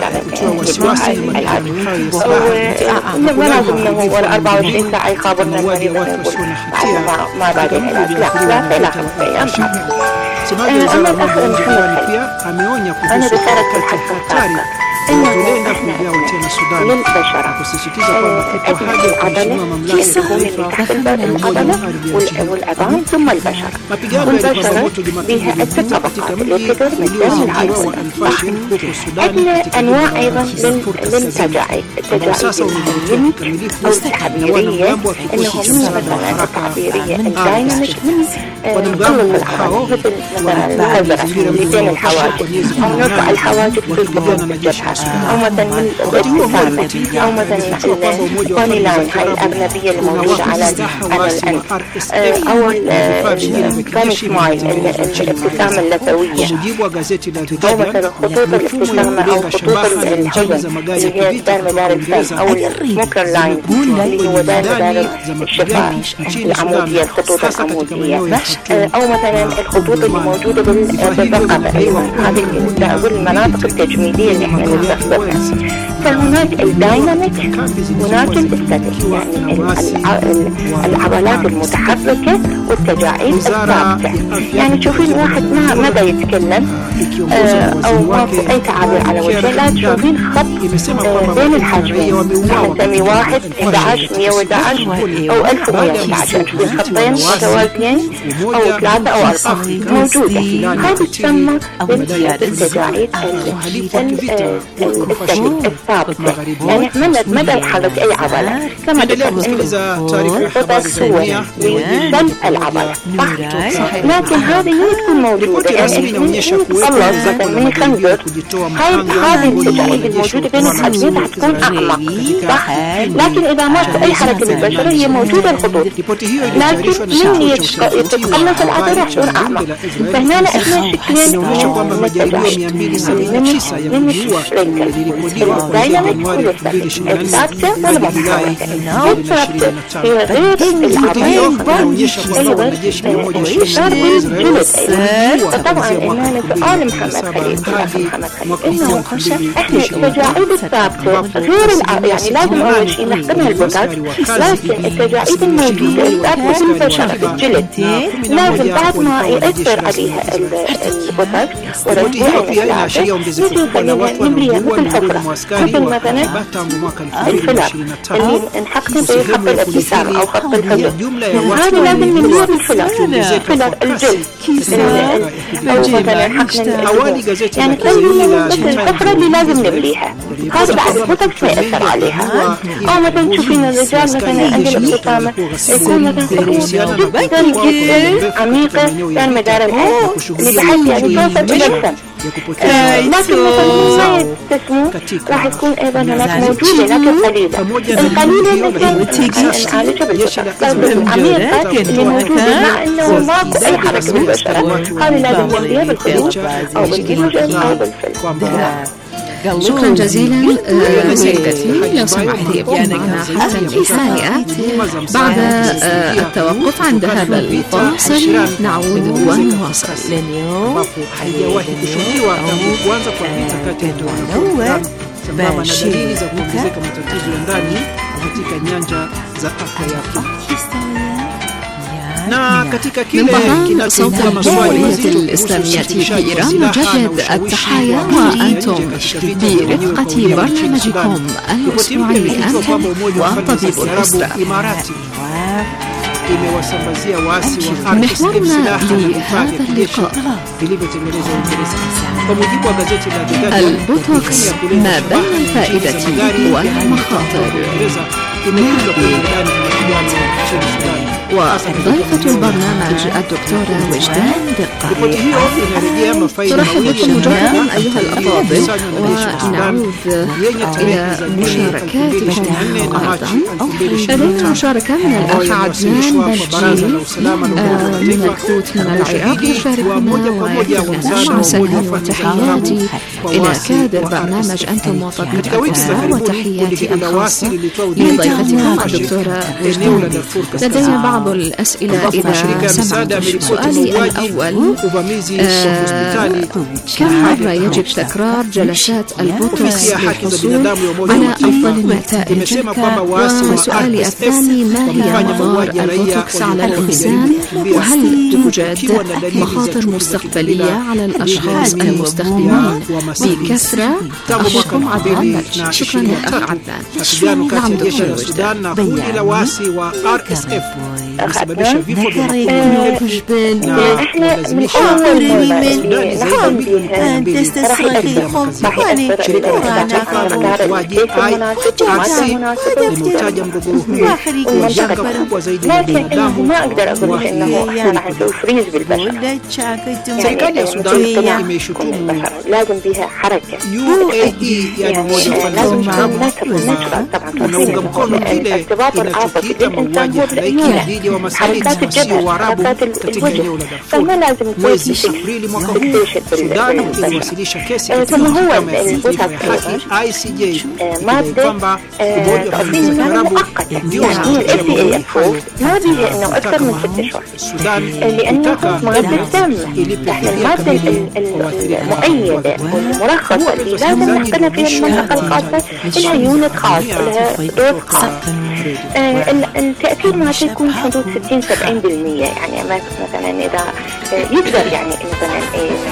ولا ولازم أنه ولا أربعة وعشرين ساعة يخابرنا المريض ما بعد العلاج، لا ثلاثة إلى خمسة أيام. أما الأخ محمد أنا بشارك الحصة الثالثة إنه إحنا للبشرة أبناء العضلة في سهول اللي تحت العضلة والعظام ثم البشرة. والبشرة بها الست طبقات الإبيدر مثل العضلة. عندنا أنواع أيضا للتجاعيد، التجاعيد أو التعبيرية إنه من مثلا التعبيرية الدايناميك من نقلص الأعراض مثل مثلا الأزرق اللي بين الحواجب، أو نرفع الحواجب في القبول في الجبهة، أو مثلا من الابتسامة، أو مثلا البوني لاين هاي الأغلبية الموجودة على على الأنف، أو الجامي سمايل الابتسامة اللثوية، أو مثلا خطوط الابتسامة أو خطوط الحزن اللي هي دار مدار الفم، أو السموكر لاين اللي هو دار مدار الشفاه العمودية الخطوط العمودية، أو مثلا الخطوط اللي موجودة بالرقبة هذه المناطق التجميلية اللي احنا نستخدمها. فهناك الدايناميك، هناك الاستاتيك، يعني العضلات المتحركة والتجاعيد الثابتة. يعني تشوفين واحد ما ما دا يتكلم أو ما في أي تعابير على وجهه، لا تشوفين خط بين الحاجبين، نسمي واحد إحدى عشر مئة وإحدى عشر أو ألف ومئة وإحدى عشر، خطين متوازيين أو ثلاثة أو أربعة موجودة. هذه تسمى بالتجاعيد الثابتة، يعني ما دا يحرك أي عضلة، كما تسمى خطط صور لسلب العضلة، صح؟ لكن هذه هي تكون موجودة، يعني نخلص مثلا من خنزر، هاي هذه التجاعيد الموجودة بين الحاجبين رح تكون أعمق، صح؟ لكن إذا ما في أي حركة للبشرة هي موجودة الخطوط، لكن من يتقلص العضلة رح تكون أعمق. فهنا احنا شكلين من التجاعيد، من الدايناميك والثابتة والمتحركة. الثابتة هي غير العضلة، أيضا الإشارة بالجلد. طبعا إنه سؤال محمد خليل، محمد خليل إنه إحنا التجاعيد الثابتة غير الع... يعني لازم أول شيء نحسبها البوتاكس، لكن التجاعيد الموجودة الثابتة بالبشرة بالجلد لازم بعد ما يأثر عليها البوتاكس ورجعها مثل خلينا نمليها مثل حفرة، مثل مثلا الفلر اللي نحقن في خط الابتسامة أو خط الحزن، هذا لازم نمليها بالفلر، فلر الجلد أو مثلا حقن الحزن، يعني مثل الحفرة اللي لازم نمليها، هذا بعد البوتاكس ما يأثر عليها. أو مثلا تشوفين الرجال مثلا عند الابتسامة يكون مثلا خطوط جدا جدا عميقة دار مدار الأنف اللي بحيث يعني توصل إلى الفم، لكن مثلا ما يبتسموا راح تكون أيضا هناك موجودة لكن قليلة. القليلة مثل نعالجها بالبوتاكس، العميقة اللي موجودة مع إنه ماكو أي حركة بالبشرة، هذه لازم نمليها بالخدود أو بالجلوجين أو بالفلم. شكرا جزيلا سيدتي، لو سمحتي ابقي معنا حتى النهاية. بعد التوقف عند هذا الفاصل نعود ونواصل. haijawahi kushuhudiwa tangu kuanza kwa vita kati ya Iran sambamba na dalili za kuongezeka matatizo ya ndani katika nyanja za afya ya Afrika. من برنامج صوت الجمهورية الإسلامية في إيران نجدد التحايا وأنتم برفقة برنامجكم الأسبوعي أنتم وطبيب الأسرة. محورنا لهذا اللقاء البوتوكس ما بين الفائدة والمخاطر، وضيفة البرنامج الدكتورة وجدان دقة. ترحب بكم جميعا أيها الأفاضل، ونعود إلى مشاركاتكم أيضا. لدينا مشاركة من الأخ عدنان بلجي من الكوت من العراق يشاركنا ويقول سلامي وتحياتي إلى كادر برنامج أنتم وطبيب الأسرة، وتحياتي الخاصة لضيفتكم الدكتورة وجدان. لدي بعض الأسئلة إذا سمعتم. سؤالي الأول، آه كم مرة يجب تكرار جلسات البوتوكس للحصول على أفضل النتائج؟ وسؤالي الثاني، ما هي مضار البوتوكس على الإنسان؟ وهل توجد مخاطر مستقبلية على الأشخاص المستخدمين بكثرة؟ أخوكم عدنان بلجي. شكرا للأخ عدنان. نعم دكتور وجدان. kusababisha vifo vya احنا من اول ان تستسرقهم ونشركونا imetaja mgogoro huu wa janga kubwa zaidi la لكن إنه ما أقدر أقول إنه إحنا راح نسوي فريز بالبشر. serikali ya Sudan kama imeshutumu لازم بها حركة. U A E yani Umoja wa Falme za Kiarabu unaunga mkono vile inachukia mauaji halaiki dhidi ya Wamasai wasio Waarabu katika eneo la Darfur. Mwezi Aprili mwaka huu Sudan iliwasilisha kesi katika mahakama ya kimataifa ya haki I C J ikidai kwamba Umoja wa Falme za Kiarabu ndio unaochochea mauaji hayo. ما بيه انه اكثر من ست اشهر لانه مادة الدم احنا المادة المؤيدة والمرخصة اللي لازم نحقنها في المنطقة الخاصة لها يونت خاص لها دوز خاص. التأثير مالته يكون حدود ستين سبعين بالمية يعني مثلا اذا يقدر يعني مثلا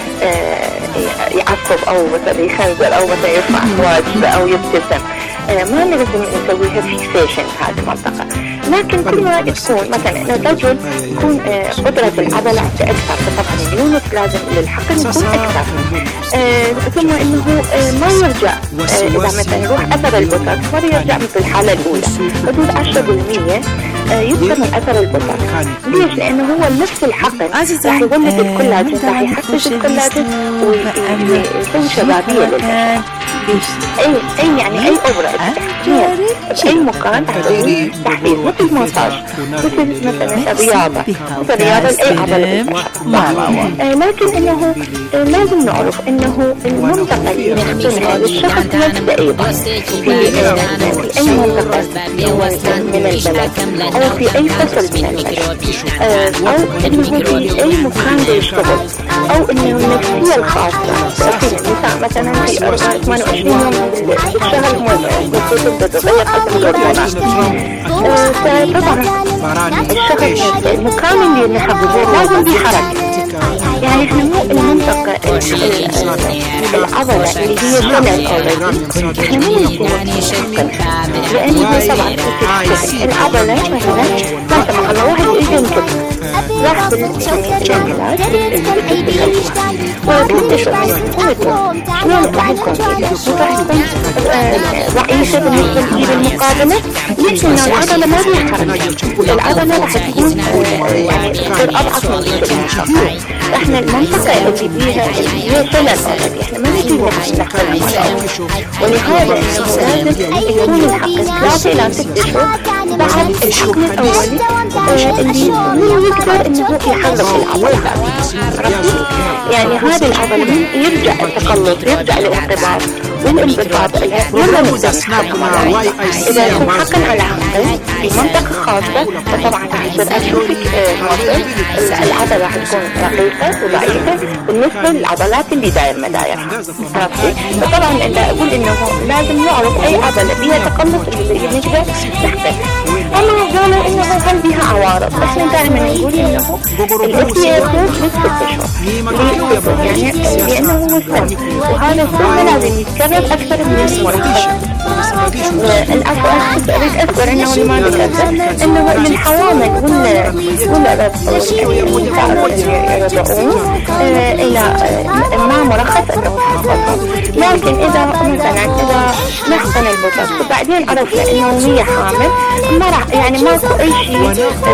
يعصب او مثلا يخنزر او مثلا يرفع واجبه او يبتسم ما لازم نسويها فيكسيشن هذه المنطقة. لكن كل ما تكون مثلا الرجل يكون قدرة العضلة أكثر فطبعا اليونت لازم للحقن يكون أكثر. آه ثم إنه آه ما يرجع آه إذا مثلا يروح أثر البوتوكس ما يرجع مثل الحالة الأولى حدود عشرة بالمية آه يذكر من أثر البوتوكس. ليش؟ لأنه هو نفس الحقن راح يولد الكولاجين راح يحفز الكولاجين ويسوي شبابية للبشرة. أي أي يعني أي أوبرا في أي مكان تحفيز تحفيز مثل ماساج مثل مثلا الرياضة مثل الرياضة أي عضلة آه لكن إنه آه لازم نعرف إنه المنطقة اللي نحكمها للشخص نفسه أيضا في أي منطقة من البلد أو في أي فصل من البلد آه أو إنه في أي مكان بيشتغل أو إنه النفسية الخاصة في النساء مثلا في ثمانية وعشرين يوم بالشهر ممكن تتغير حسب الهرمونات. فطبعا الشخص المكان اللي نحفظه لازم بحركة. يعني احنا مو المنطقة العضلة اللي هي سنة أولادي احنا مو نكون لأنه طبعا العضلة مثلا لا سمح الله واحد يجي ينكب راح بالعلاج وتكتشف من قوته شلون راح يكون كذا راح يكون ضعيفة بالنسبة للمقابلة. ليش؟ لأن العضلة ما فيها حركة العضلة راح تكون يعني تصير أضعف من الشخص. احنا المنطقة اللي فيها هي سنة أولادي احنا ما نجي نحقنها مرة ولهذا انه لازم يكون الحقن ثلاثة إلى ست أشهر بعد الحقن الأولي اللي هو يقدر انه يحرك العضلة يعني هذا العضلة يرجع التقلص يرجع الانقباض والانبساط لما نقدر نحقن إذا كان حقن على حقن في منطقة خاصة فطبعا يصير أشوفك مصر العضلة راح تكون رقيقة وضعيفة بالنسبة للعضلات اللي داير مدايرها. عرفتي؟ فطبعا إذا أقول إنه لازم نعرف أي عضلة فيها تقلص اللي نقدر نحقن. أما قالوا إنه هل بها عوارض إحنا دائما نقول إنه الإثنين يكون لست أشهر يعني لأنه هو السن وهذا السن لازم يتكرر أكثر من المرحلة. الأفضل أريد أذكر أنه لما ذكرت أنه للحوامل ولا ولا يرضعون إلى ما مرخص أنه يحفظهم. لكن إذا مثلا إذا نحقن البوتوكس وبعدين عرفنا أنه هي حامل ما راح يعني ماكو أي شيء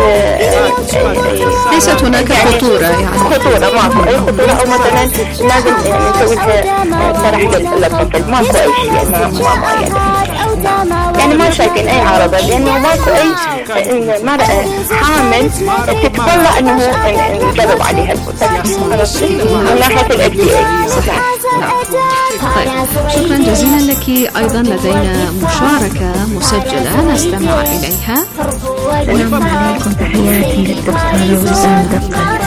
ليست هناك خطورة يعني خطورة ماكو أي خطورة أو مثلا لازم نسوي لها طرح للطفل ماكو أي شيء ما ما يعني ما شايفين أي عارضة لأنه ماكو أي مرأة حامل تتطلع أنه نجرب عليها البوتوكس من ناحية ال إف دي إيه. طيب شكرا جزيلا لك. أيضا لدينا مشاركة مسجلة نستمع إليها. السلام عليكم تحياتي للدكتورة وسام دقة.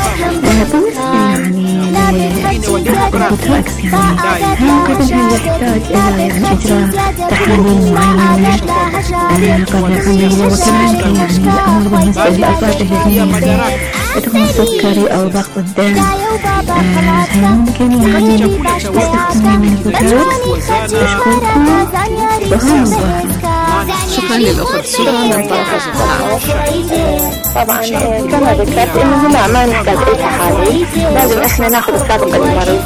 بالنسبة يعني للبوتوكس يعني هل قبل هل يحتاج إلى يعني إجراء تحاليل معينة قبل العملية وكمان يعني الأمر بالنسبة للأزواج الهرمونية تكون سكري أو ضغط الدم هل ممكن يعني استخدام البوتوكس؟ أشكركم بهم الله. شكرا للأخت سلام. طبعا كما ذكرت انه هنا ما نحتاج اي تحاليل لازم احنا ناخذ السابق المريض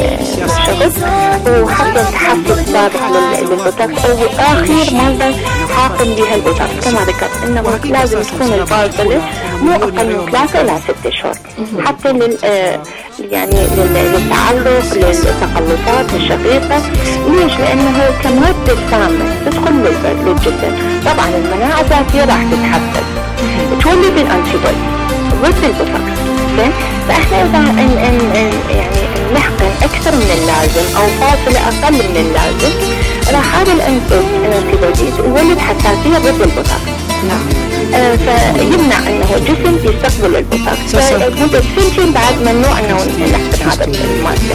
للشخص وحتى تحفز سابق للبوتوكس او اخر مرة حاقن بها البوتوكس كما ذكرت انه لازم تكون الفاصلة مو اقل من ثلاثة الى ست اشهر حتى لل يعني للتعلق للتقلصات الشقيقة. ليش؟ لانه كمادة سامة تدخل للجسم، طبعا المناعة الذاتية راح تتحفز تولد الانتي بودي ضد البوتوكس. زين، فاحنا اذا ان ان يعني نحقن اكثر من اللازم او فاصلة اقل من اللازم راح هذا الانتي بودي يولد حساسية ضد البوتوكس. نعم. آه فيمنع انه الجسم يستقبل البوتوكس، فمدة سنتين بعد ممنوع انه نحقن هذا المادة.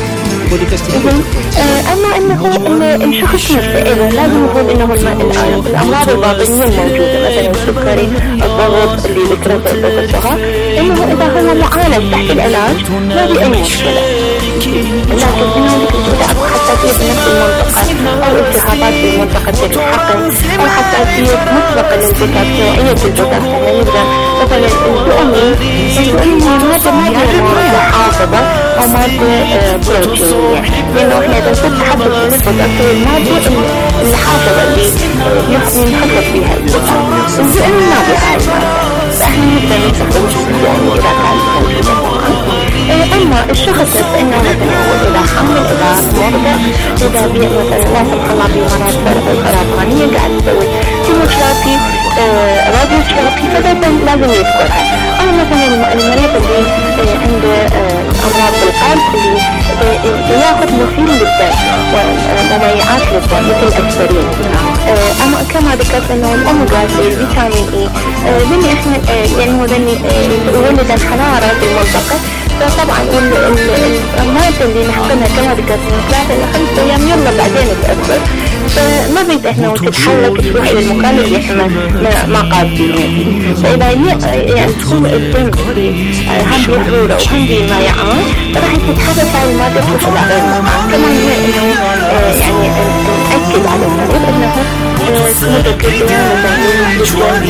آه اما انه الشخص نفسه ايضا لازم نقول انه الامراض الباطنية الموجودة مثلا السكري، الضغط اللي ذكرته الدكتورة، انه اذا هو معالج تحت العلاج ما في اي مشكلة، لكن انه تبدأ حساسية بنفس المنطقة او التهابات بمنطقة الحقن او حساسية مسبقة للبوتوكس، نوعية البوتوكس يعني نبدأ مثلا الزؤمين الزؤمين مادة مادة حافظة او مادة بروتينية، لانه احنا اذا نصير تحدث للبوتوكس المادة الحافظة اللي نحفظ فيها البوتوكس، الزؤمين ما بهاي المادة، فاحنا نقدر نستخدم الزؤمين اذا كان موجودة طبعا. اما الشخص نفسه انه مثلا اذا حمل اذا مرضى اذا بي مثلا لا سمح الله بمرض سرطانية قاعد تسوي كيموثيرابي راديو ثيرابي فهذا لازم يذكرها، او مثلا المريض اللي عنده امراض بالقلب اللي ياخذ مثيل للدم ومناعات للدم مثل الاسبرين. اما كما ذكرت انه الاوميجا فيتامين اي لاني احنا لانه ذني يولد الحراره في المنطقه، فطبعا المادة اللي نحقنها كما ذكرت من ثلاثة إلى خمسة أيام يلا بعدين تأثر، فما بيت إحنا وتتحرك تروح إلى المكان اللي إحنا ما ما قاصدين. فإذا يعني تكون الدم هم بحرورة وهم بمايعات راح تتحرك هاي المادة تروح على المكان. كمان هو إنه يعني نأكد على المريض إنه مدة كل يوم مثلا يستعمل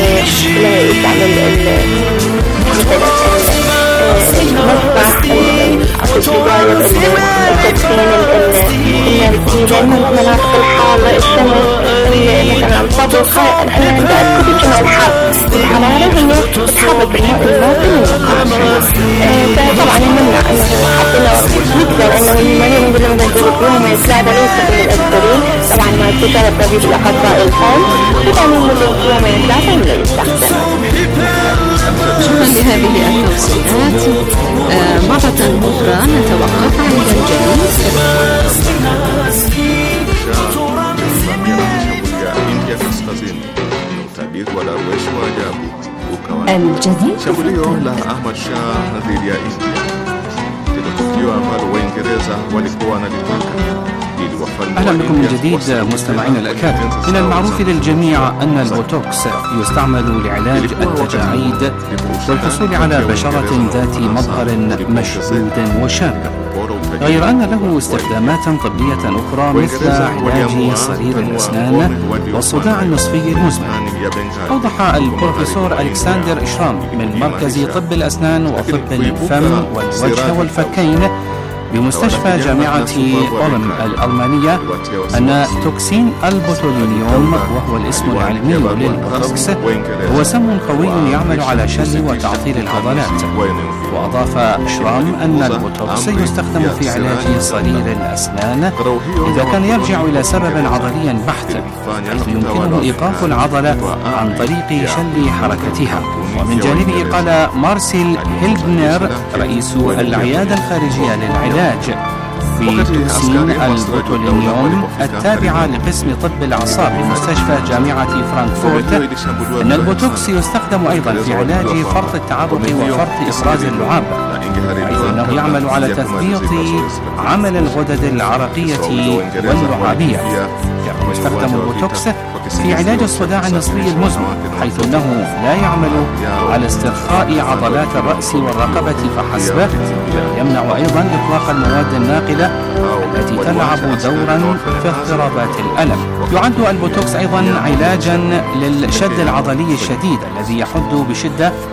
المصباح الجداية التدخين النمو المناطق الحارة الشمس مثلا الطبخ أنا أتأكد إنه الحر الحرارة هي تتحرك الماء الموطن، فطبعا نمنع أنه حتى لو نقدر أنه المريض نقول لهم نقول يوم يساعد على يستخدم الأسبرين طبعا مع استشارة طبيب الأخصائي القلب، طبعا نقول يوم يساعد ولا يستخدم. شكرا لهذه التوصيات. آه مرة أخرى نتوقف عند الجديد. الجديد shambulio la Ahmad Shah dhidi ya India ndilo tukio ambalo Waingereza walikuwa wanalitaka. أهلا بكم من جديد مستمعينا الأكارم. من المعروف للجميع أن البوتوكس يستعمل لعلاج التجاعيد والحصول على بشرة ذات مظهر مشدود وشاب، غير أن له استخدامات طبية أخرى مثل علاج صرير الأسنان والصداع النصفي المزمن. أوضح البروفيسور ألكسندر إشرام من مركز طب الأسنان وطب الفم والوجه والفكين بمستشفى جامعة أولم الألمانية أن توكسين البوتولينيوم وهو الاسم العلمي للبوتوكس هو سم قوي يعمل على شل وتعطيل العضلات. وأضاف شرام أن البوتوكس يستخدم في علاج صرير الأسنان إذا كان يرجع إلى سبب عضلي بحت، حيث يمكنه إيقاف العضلة عن طريق شل حركتها. ومن جانبه قال مارسيل هيلبنر رئيس العيادة الخارجية للعلاج بتوكسين البوتولينيوم التابعة لقسم طب الأعصاب بمستشفى جامعة فرانكفورت أن البوتوكس يستخدم أيضا في علاج فرط التعرق وفرط إفراز اللعاب، حيث أنه يعمل على تثبيط عمل الغدد العرقية واللعابية. كما يستخدم البوتوكس في علاج الصداع النصفي المزمن، حيث أنه لا يعمل على استرخاء عضلات الرأس والرقبة فحسب، بل يمنع أيضا إطلاق المواد الناقلة التي تلعب دورا في اضطرابات الألم. يعد البوتوكس أيضا علاجا للشد العضلي الشديد الذي يحد بشدة من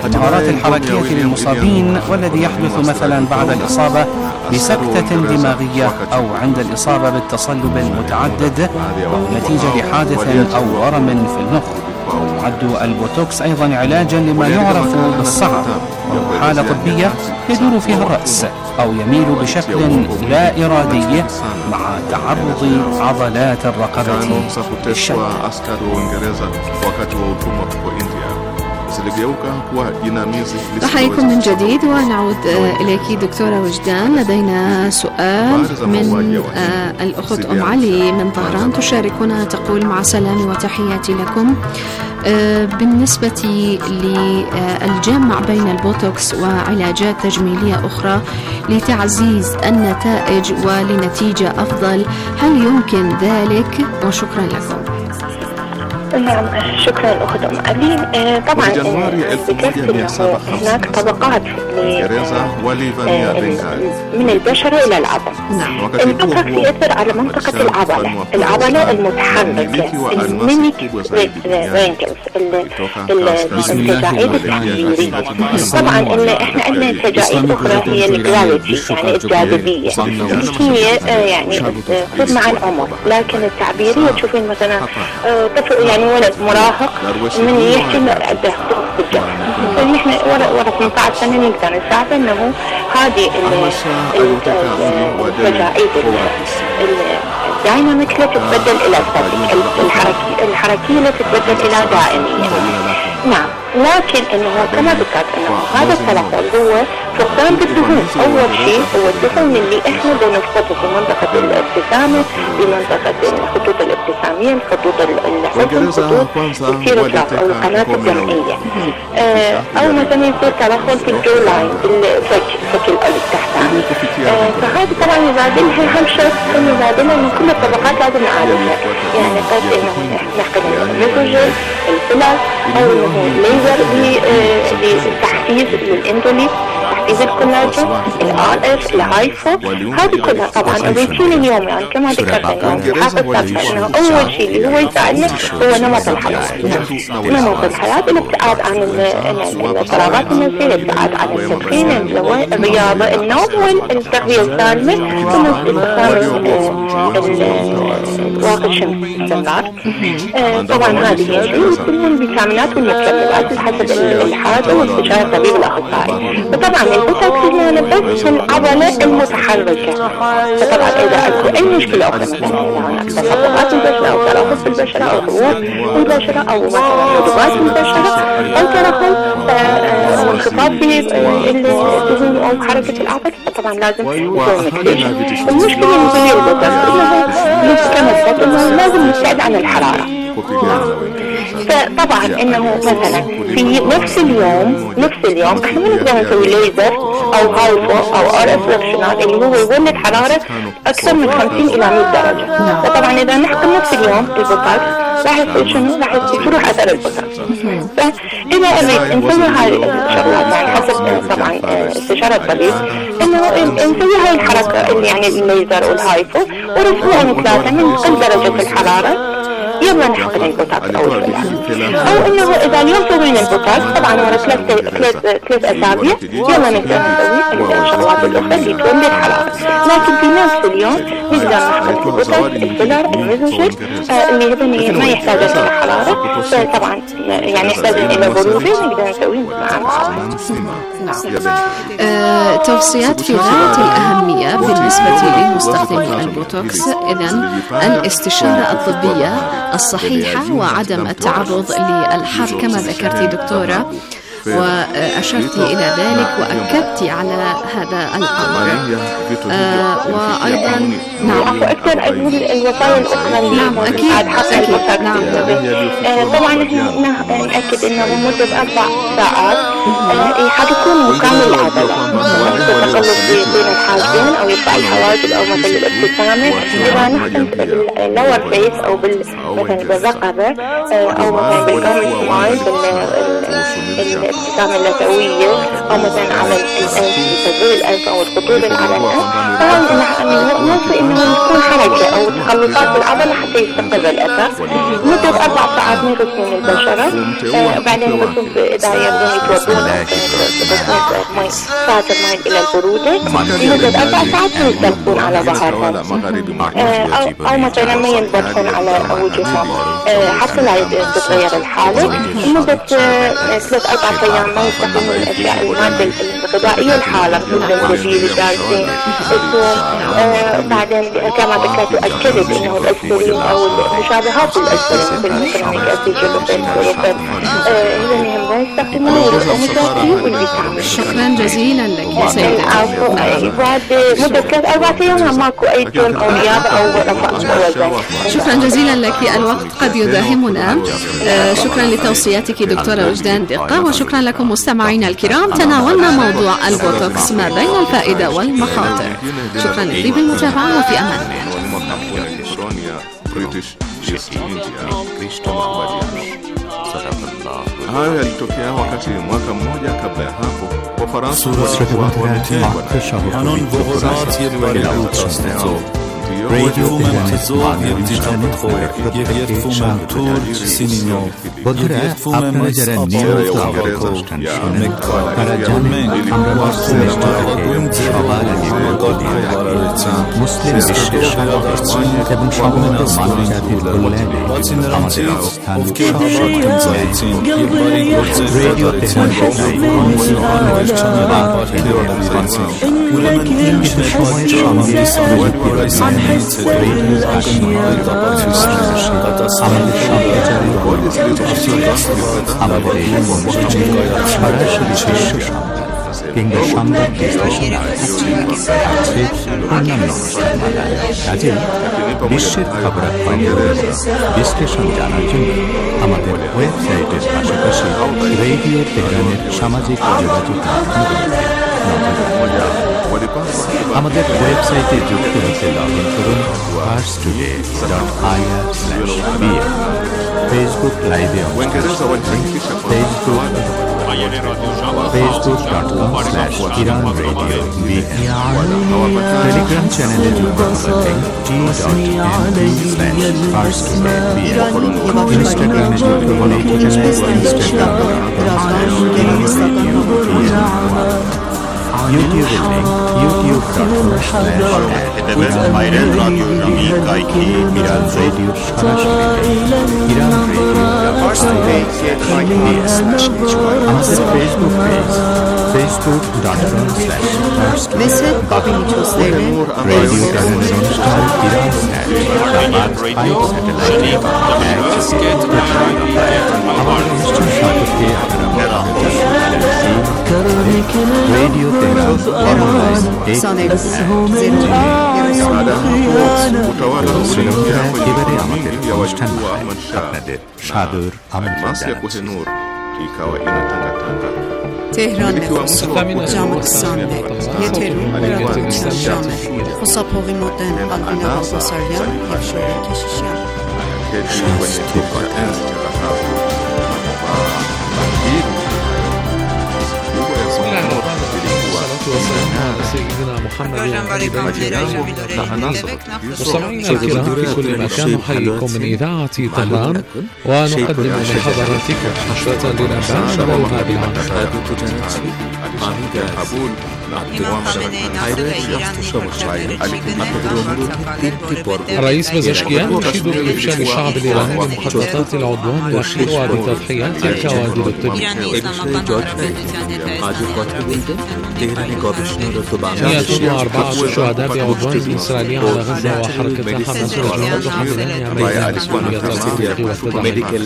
المهارات الحركية للمصابين والذي يحدث مثلا بعد الإصابة بسكتة دماغية أو عند الإصابة بالتصلب المتعدد أو نتيجة لحادث أو ورم في المخ. يعد البوتوكس أيضا علاجا لما يعرف بالصعق أو حالة طبية يدور فيها الرأس أو يميل بشكل لا إرادي مع تعرض عضلات الرقبة للشد. تحييكم من جديد ونعود إليك دكتورة وجدان. لدينا سؤال من الأخت أم علي من طهران تشاركنا، تقول: مع سلامي وتحياتي لكم. بالنسبة للجمع بين البوتوكس وعلاجات تجميلية أخرى لتعزيز النتائج ولنتيجة أفضل، هل يمكن ذلك؟ وشكرا لكم. نعم، شكرا الأخت أم علي. آه طبعا ذكرت هناك طبقات من البشرة إلى العظم. نعم. البوتوكس يأثر على منطقة العضلة العضلة المتحركة المينيك رينكلز التجاعيد التحجيرية. طبعا احنا عندنا تجاعيد أخرى هي الجرافيتي، يعني الجاذبية، هي يعني خذ مع العمر، لكن التعبيرية تشوفين مثلا طفل يعني ولد مراهق من يحكي عنده بالجسم، فنحن ورا ورا ثمانية عشر سنة نقدر نشاهد انه هذه التجاعيد الدايناميك لا تتبدل الى ستاتيك، الحركية الحركية لا تتبدل الى دائمية. نعم، لكن انه كما ذكرت انه هذا التلفظ هو فقدان بالدهون. اول شيء هو الدهون اللي احنا بنفقده في منطقة الابتسامة، في منطقة الخطوط الابتسامية، الخطوط الحزن، خطوط السيروكلاس او القناة الدمعية، آه او مثلا يصير تدخل في الجو لاين، الفك الفك التحتاني. آه فهذا طبعا يزادلها اهم شيء انه يزادلها من كل الطبقات لازم نعالجها، يعني قد انه نحقن الميزوجين، الفيلر، او ليزر لتحفيز للاندولي، تحفيز الكولاجين، الار اف، الهايفو، هذه كلها طبعا الروتين اليومي. يعني كما ذكرت انه حافظ انه اول شيء اللي هو يساعدنا هو نمط الحياه، نمط الحياه، الابتعاد عن الفراغات النفسيه، الابتعاد عن التدخين، الرياضه، النوم، والتغذيه السالمه، ثم استخدام الواقي الشمسي باستمرار. طبعا هذه هي الفيتامينات والمكملات حسب الحاجه واستشاره الطبيب الاخصائي. وطبعا البوتوكس هنا بس العضله المتحركه، فطبعا اذا اكو اي مشكله اخرى مثلا هناك تساقطات في البشره او ترهل في البشره او حبوب في البشره او مثلا ندبات في البشره او ترهل او انخفاض في الدهون او حركه العضله، طبعا لازم نسوي مكتشف. المشكله اللي في البوتوكس انه كما ذكرت انه لازم نبتعد عن الحراره. فطبعا انه مثلا في نفس اليوم نفس اليوم احنا ما نقدر نسوي ليزر او هايفو او ار اف ريفشنال اللي هو يولد حراره اكثر من خمسين الى مئة درجه. فطبعا اذا نحقن نفس اليوم البوتوكس راح يصير شنو؟ راح يروح اثر البوتوكس. فاذا اريد نسوي هاي الشغلات يعني حسب طبعا استشاره الطبيب انه نسوي هاي الحركه اللي يعني الليزر والهايفو ورسمين ثلاثه من قل درجه الحراره يلا نحقن البوتوكس أو الفيلر، أو إنه إذا اليوم سوينا البوتوكس طبعا ورا ثلاث ثلاث ثلاث أسابيع يلا نبدأ نسوي الشغلات الأخرى اللي تولد حرارة. لكن في نفس اليوم نقدر نحقن البوتوكس، الفيلر، الميزوجين اللي هذني ما يحتاج إلى حرارة، فطبعا يعني يحتاج إلى برودة نقدر نسويه مع بعض. آه، توصيات في غاية الأهمية بالنسبة لمستخدمي البوتوكس. إذن الاستشارة الطبية الصحيحة وعدم التعرض للحر كما ذكرتي دكتورة، وأشرت إلى ذلك وأكدت على هذا الأمر. آه وأيضا نعم وأكثر أقول الوصايا الأخرى. نعم أكيد أكيد نعم. آه طبعا نحن نأكد أنه مدة أربع ساعات آه حتكون كامل العضلة، تتقلب بين الحاجبين أو يرفع الحواجب أو مثل الابتسامة. إذا نحن باللور فيس أو مثلا بالرقبة أو مثلا بالجارمنت سمايل الابتسامة اللثوية أو مثلا على الأنف تزويد الأنف أو الخطوط على الأنف. طبعا نوصي إنه تكون حركة أو تخلصات بالعضلة حتى يستقر الأثر. مدة أربع ساعات من غسيل البشرة. آه بعدين بشوف إذا يبدون يتوضون مي فاتر مي إلى البرودة مدة أربع ساعات يستلقون على ظهرهم. آه أو, أو مثلا ما ينضبطون على وجههم آه حتى لا تتغير الحالة. مدة ثلاث أربع أيام ما يستخدمون الأشياء المادة الغذائية الحالة مثل الزنجبيل الدارسين الثوم. آه بعدين كما ذكرت أكدت إنه الأسبرين أو المشابهات الأسبرين مثل الميكانيك أسيد والفلوفين هي مهمة يستخدمون الأوميجا والفيتامين. شكرا جزيلا لك يا سيدة. بعد مدة ثلاث أربع أيام ماكو أي جرم أو رياضة أو رفع وزن. شكرا جزيلا لك. الوقت قد يداهمنا. آه شكرا لتوصياتك دكتورة وجدان دقة، وشكرا لكم مستمعينا الكرام. تناولنا موضوع البوتوكس ما بين الفائدة والمخاطر. شكرا لطيب المتابعة وفي أمان الله. hayo yalitokea wakati mwaka mmoja kabla ya hapo Wafaransa বন্ধুরা আপনারা যারা নিয়মিত আমাকে শুনেন তারা জানেন আমরা মুসলিম সবার মুসলিম বিশ্বের এবং সমগ্র মানব জাতির কল্যাণে আমাদের অবস্থান রেডিও আমাদের এই সরাসরি শীর্ষ কিংবা সংবাদ বিশ্লেষণ আছে অন্যান্য কাজে বিশ্বের খবরাখবর বিশ্লেষণ জানার জন্য আমাদের ওয়েবসাইটের পাশাপাশি রেডিও তেহরানের সামাজিক যোগাযোগ মাধ্যমগুলোতে আমাদের ওয়েবসাইটে যুক্ত হতে লগ ইন করুন Pars Today dot IR slash BA. Facebook লাইভে Facebook Facebook dot com slash Iran radio BA. Telegram চ্যানেলে যুক্ত হতে T dot M slash Pars Today BA. ইনস্টাগ্রামে যুক্ত হলে Instagram YouTube link youtube dot com slash Iran Radio Rami Kaiki Iran Radio Iran Radio আমাদের Facebook page facebook dot com slash visit copy newsletter radio channel অনুষ্ঠান Iran satellite আমাদের অনুষ্ঠান সম্পর্কে আপনারা radio Tehran Sri Lanka এবারে আমাদের অনুষ্ঠান আপনাদের সাদর আমন্ত্রণ জানাচ্ছি। تهران نفوس جامع السامنة يترو برادو الجامع وصابوغي مودن قلبنا بصريان يفشوري كشيشيان والسلام على سيدنا محمد مستمعينا الكرام في كل مكان نحييكم من إذاعة طهران ونقدم لحضراتكم نشرة للأنباء والمابعة. الرئيس بزشكيان يشيد بإفشال الشعب الإيراني لمخططات العدوان الأخير وبتضحيات الكوادر الطبية. مئة وأربعة شهداء بعدوان إسرائيلي على غزة وحركة حماس والجهاد حاملين يعملون مسؤولية التحقيق والتدخل.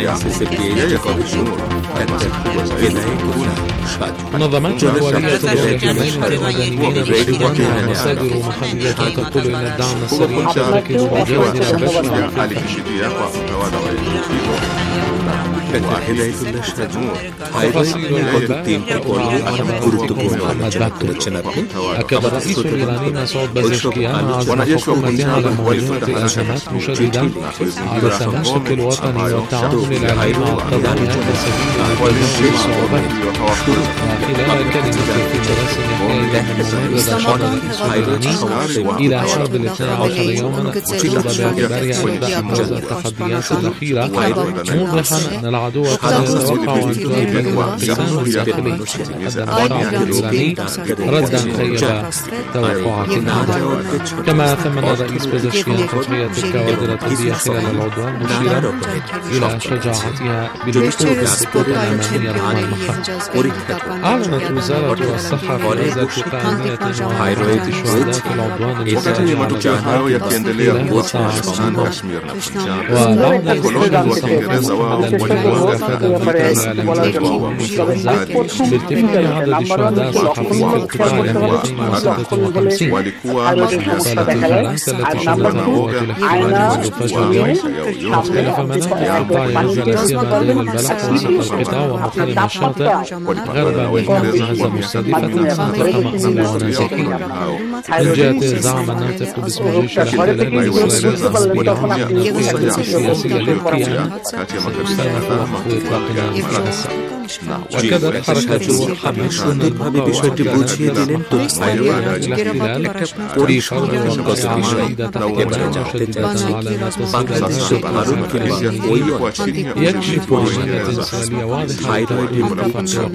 منظمات جوارية الولايتين المدنيين بشكل ومصادر محلية تقول إن الدعم السريع يركز بجهد البشر أكد الرئيس الإيراني مسعود بازشكيان عزم حكومته على مواجهة الأزمات مشددا على التماسك الوطني والتعاون العلمي مع القضايا كسبيل لتجنب الصعوبات. وخلال كلمته في مراسم إحياء المبادرة أشار الرئيس الإيراني إلى حرب الاثني عشر يوما أكتوبر باعتبارها إحدى أبرز التحديات الأخيرة، موضحا أن العدو قد يتوقع أن تؤدي إلى انقسام داخلي قدم الشعب الإيراني ردا خيب توقعات الأعداء. كما ثمن الرئيس بازشكيان تضحية الكوادر الطبية خلال العدوان، مشيرا إلى شجاعتها بالوقوف الأمامية رغم المخاطر. أعلنت وزارة الصحة في غزة قائمية معاهدة الشهداء في العدوان الإسرائيلي على خلال الساعة السابعة. وبعد استخدام محمد الوكيل أفاد الوكيل الإعلامي في غزة بارتفاع عدد الشهداء الصحفيين في القطاع إلى مئتين وستة وخمسين. قالت الفرنسا التي شنتها قوات الاحتلال منذ فجر اليوم مختلف مناطق قطاع غزة لا سيما دير البلح وسط القطاع ومخيم الشاطئ غرب مدينة غزة مستهدفة مناطق مأمنة ونازحين. من جهة زعم الناطق باسم جيش الاحتلال الإسرائيلي الأمني أن القيادة السياسية للكيان ستستأنف وقف إطلاق نار غزة. وأكدت حركة حماس أن المقاومة كانت الاحتلال في فرض وضع شديدة تحت بند مشددة على ما تزيد الإسرائيلية يكشف عن نية إسرائيلية واضحة لتهديد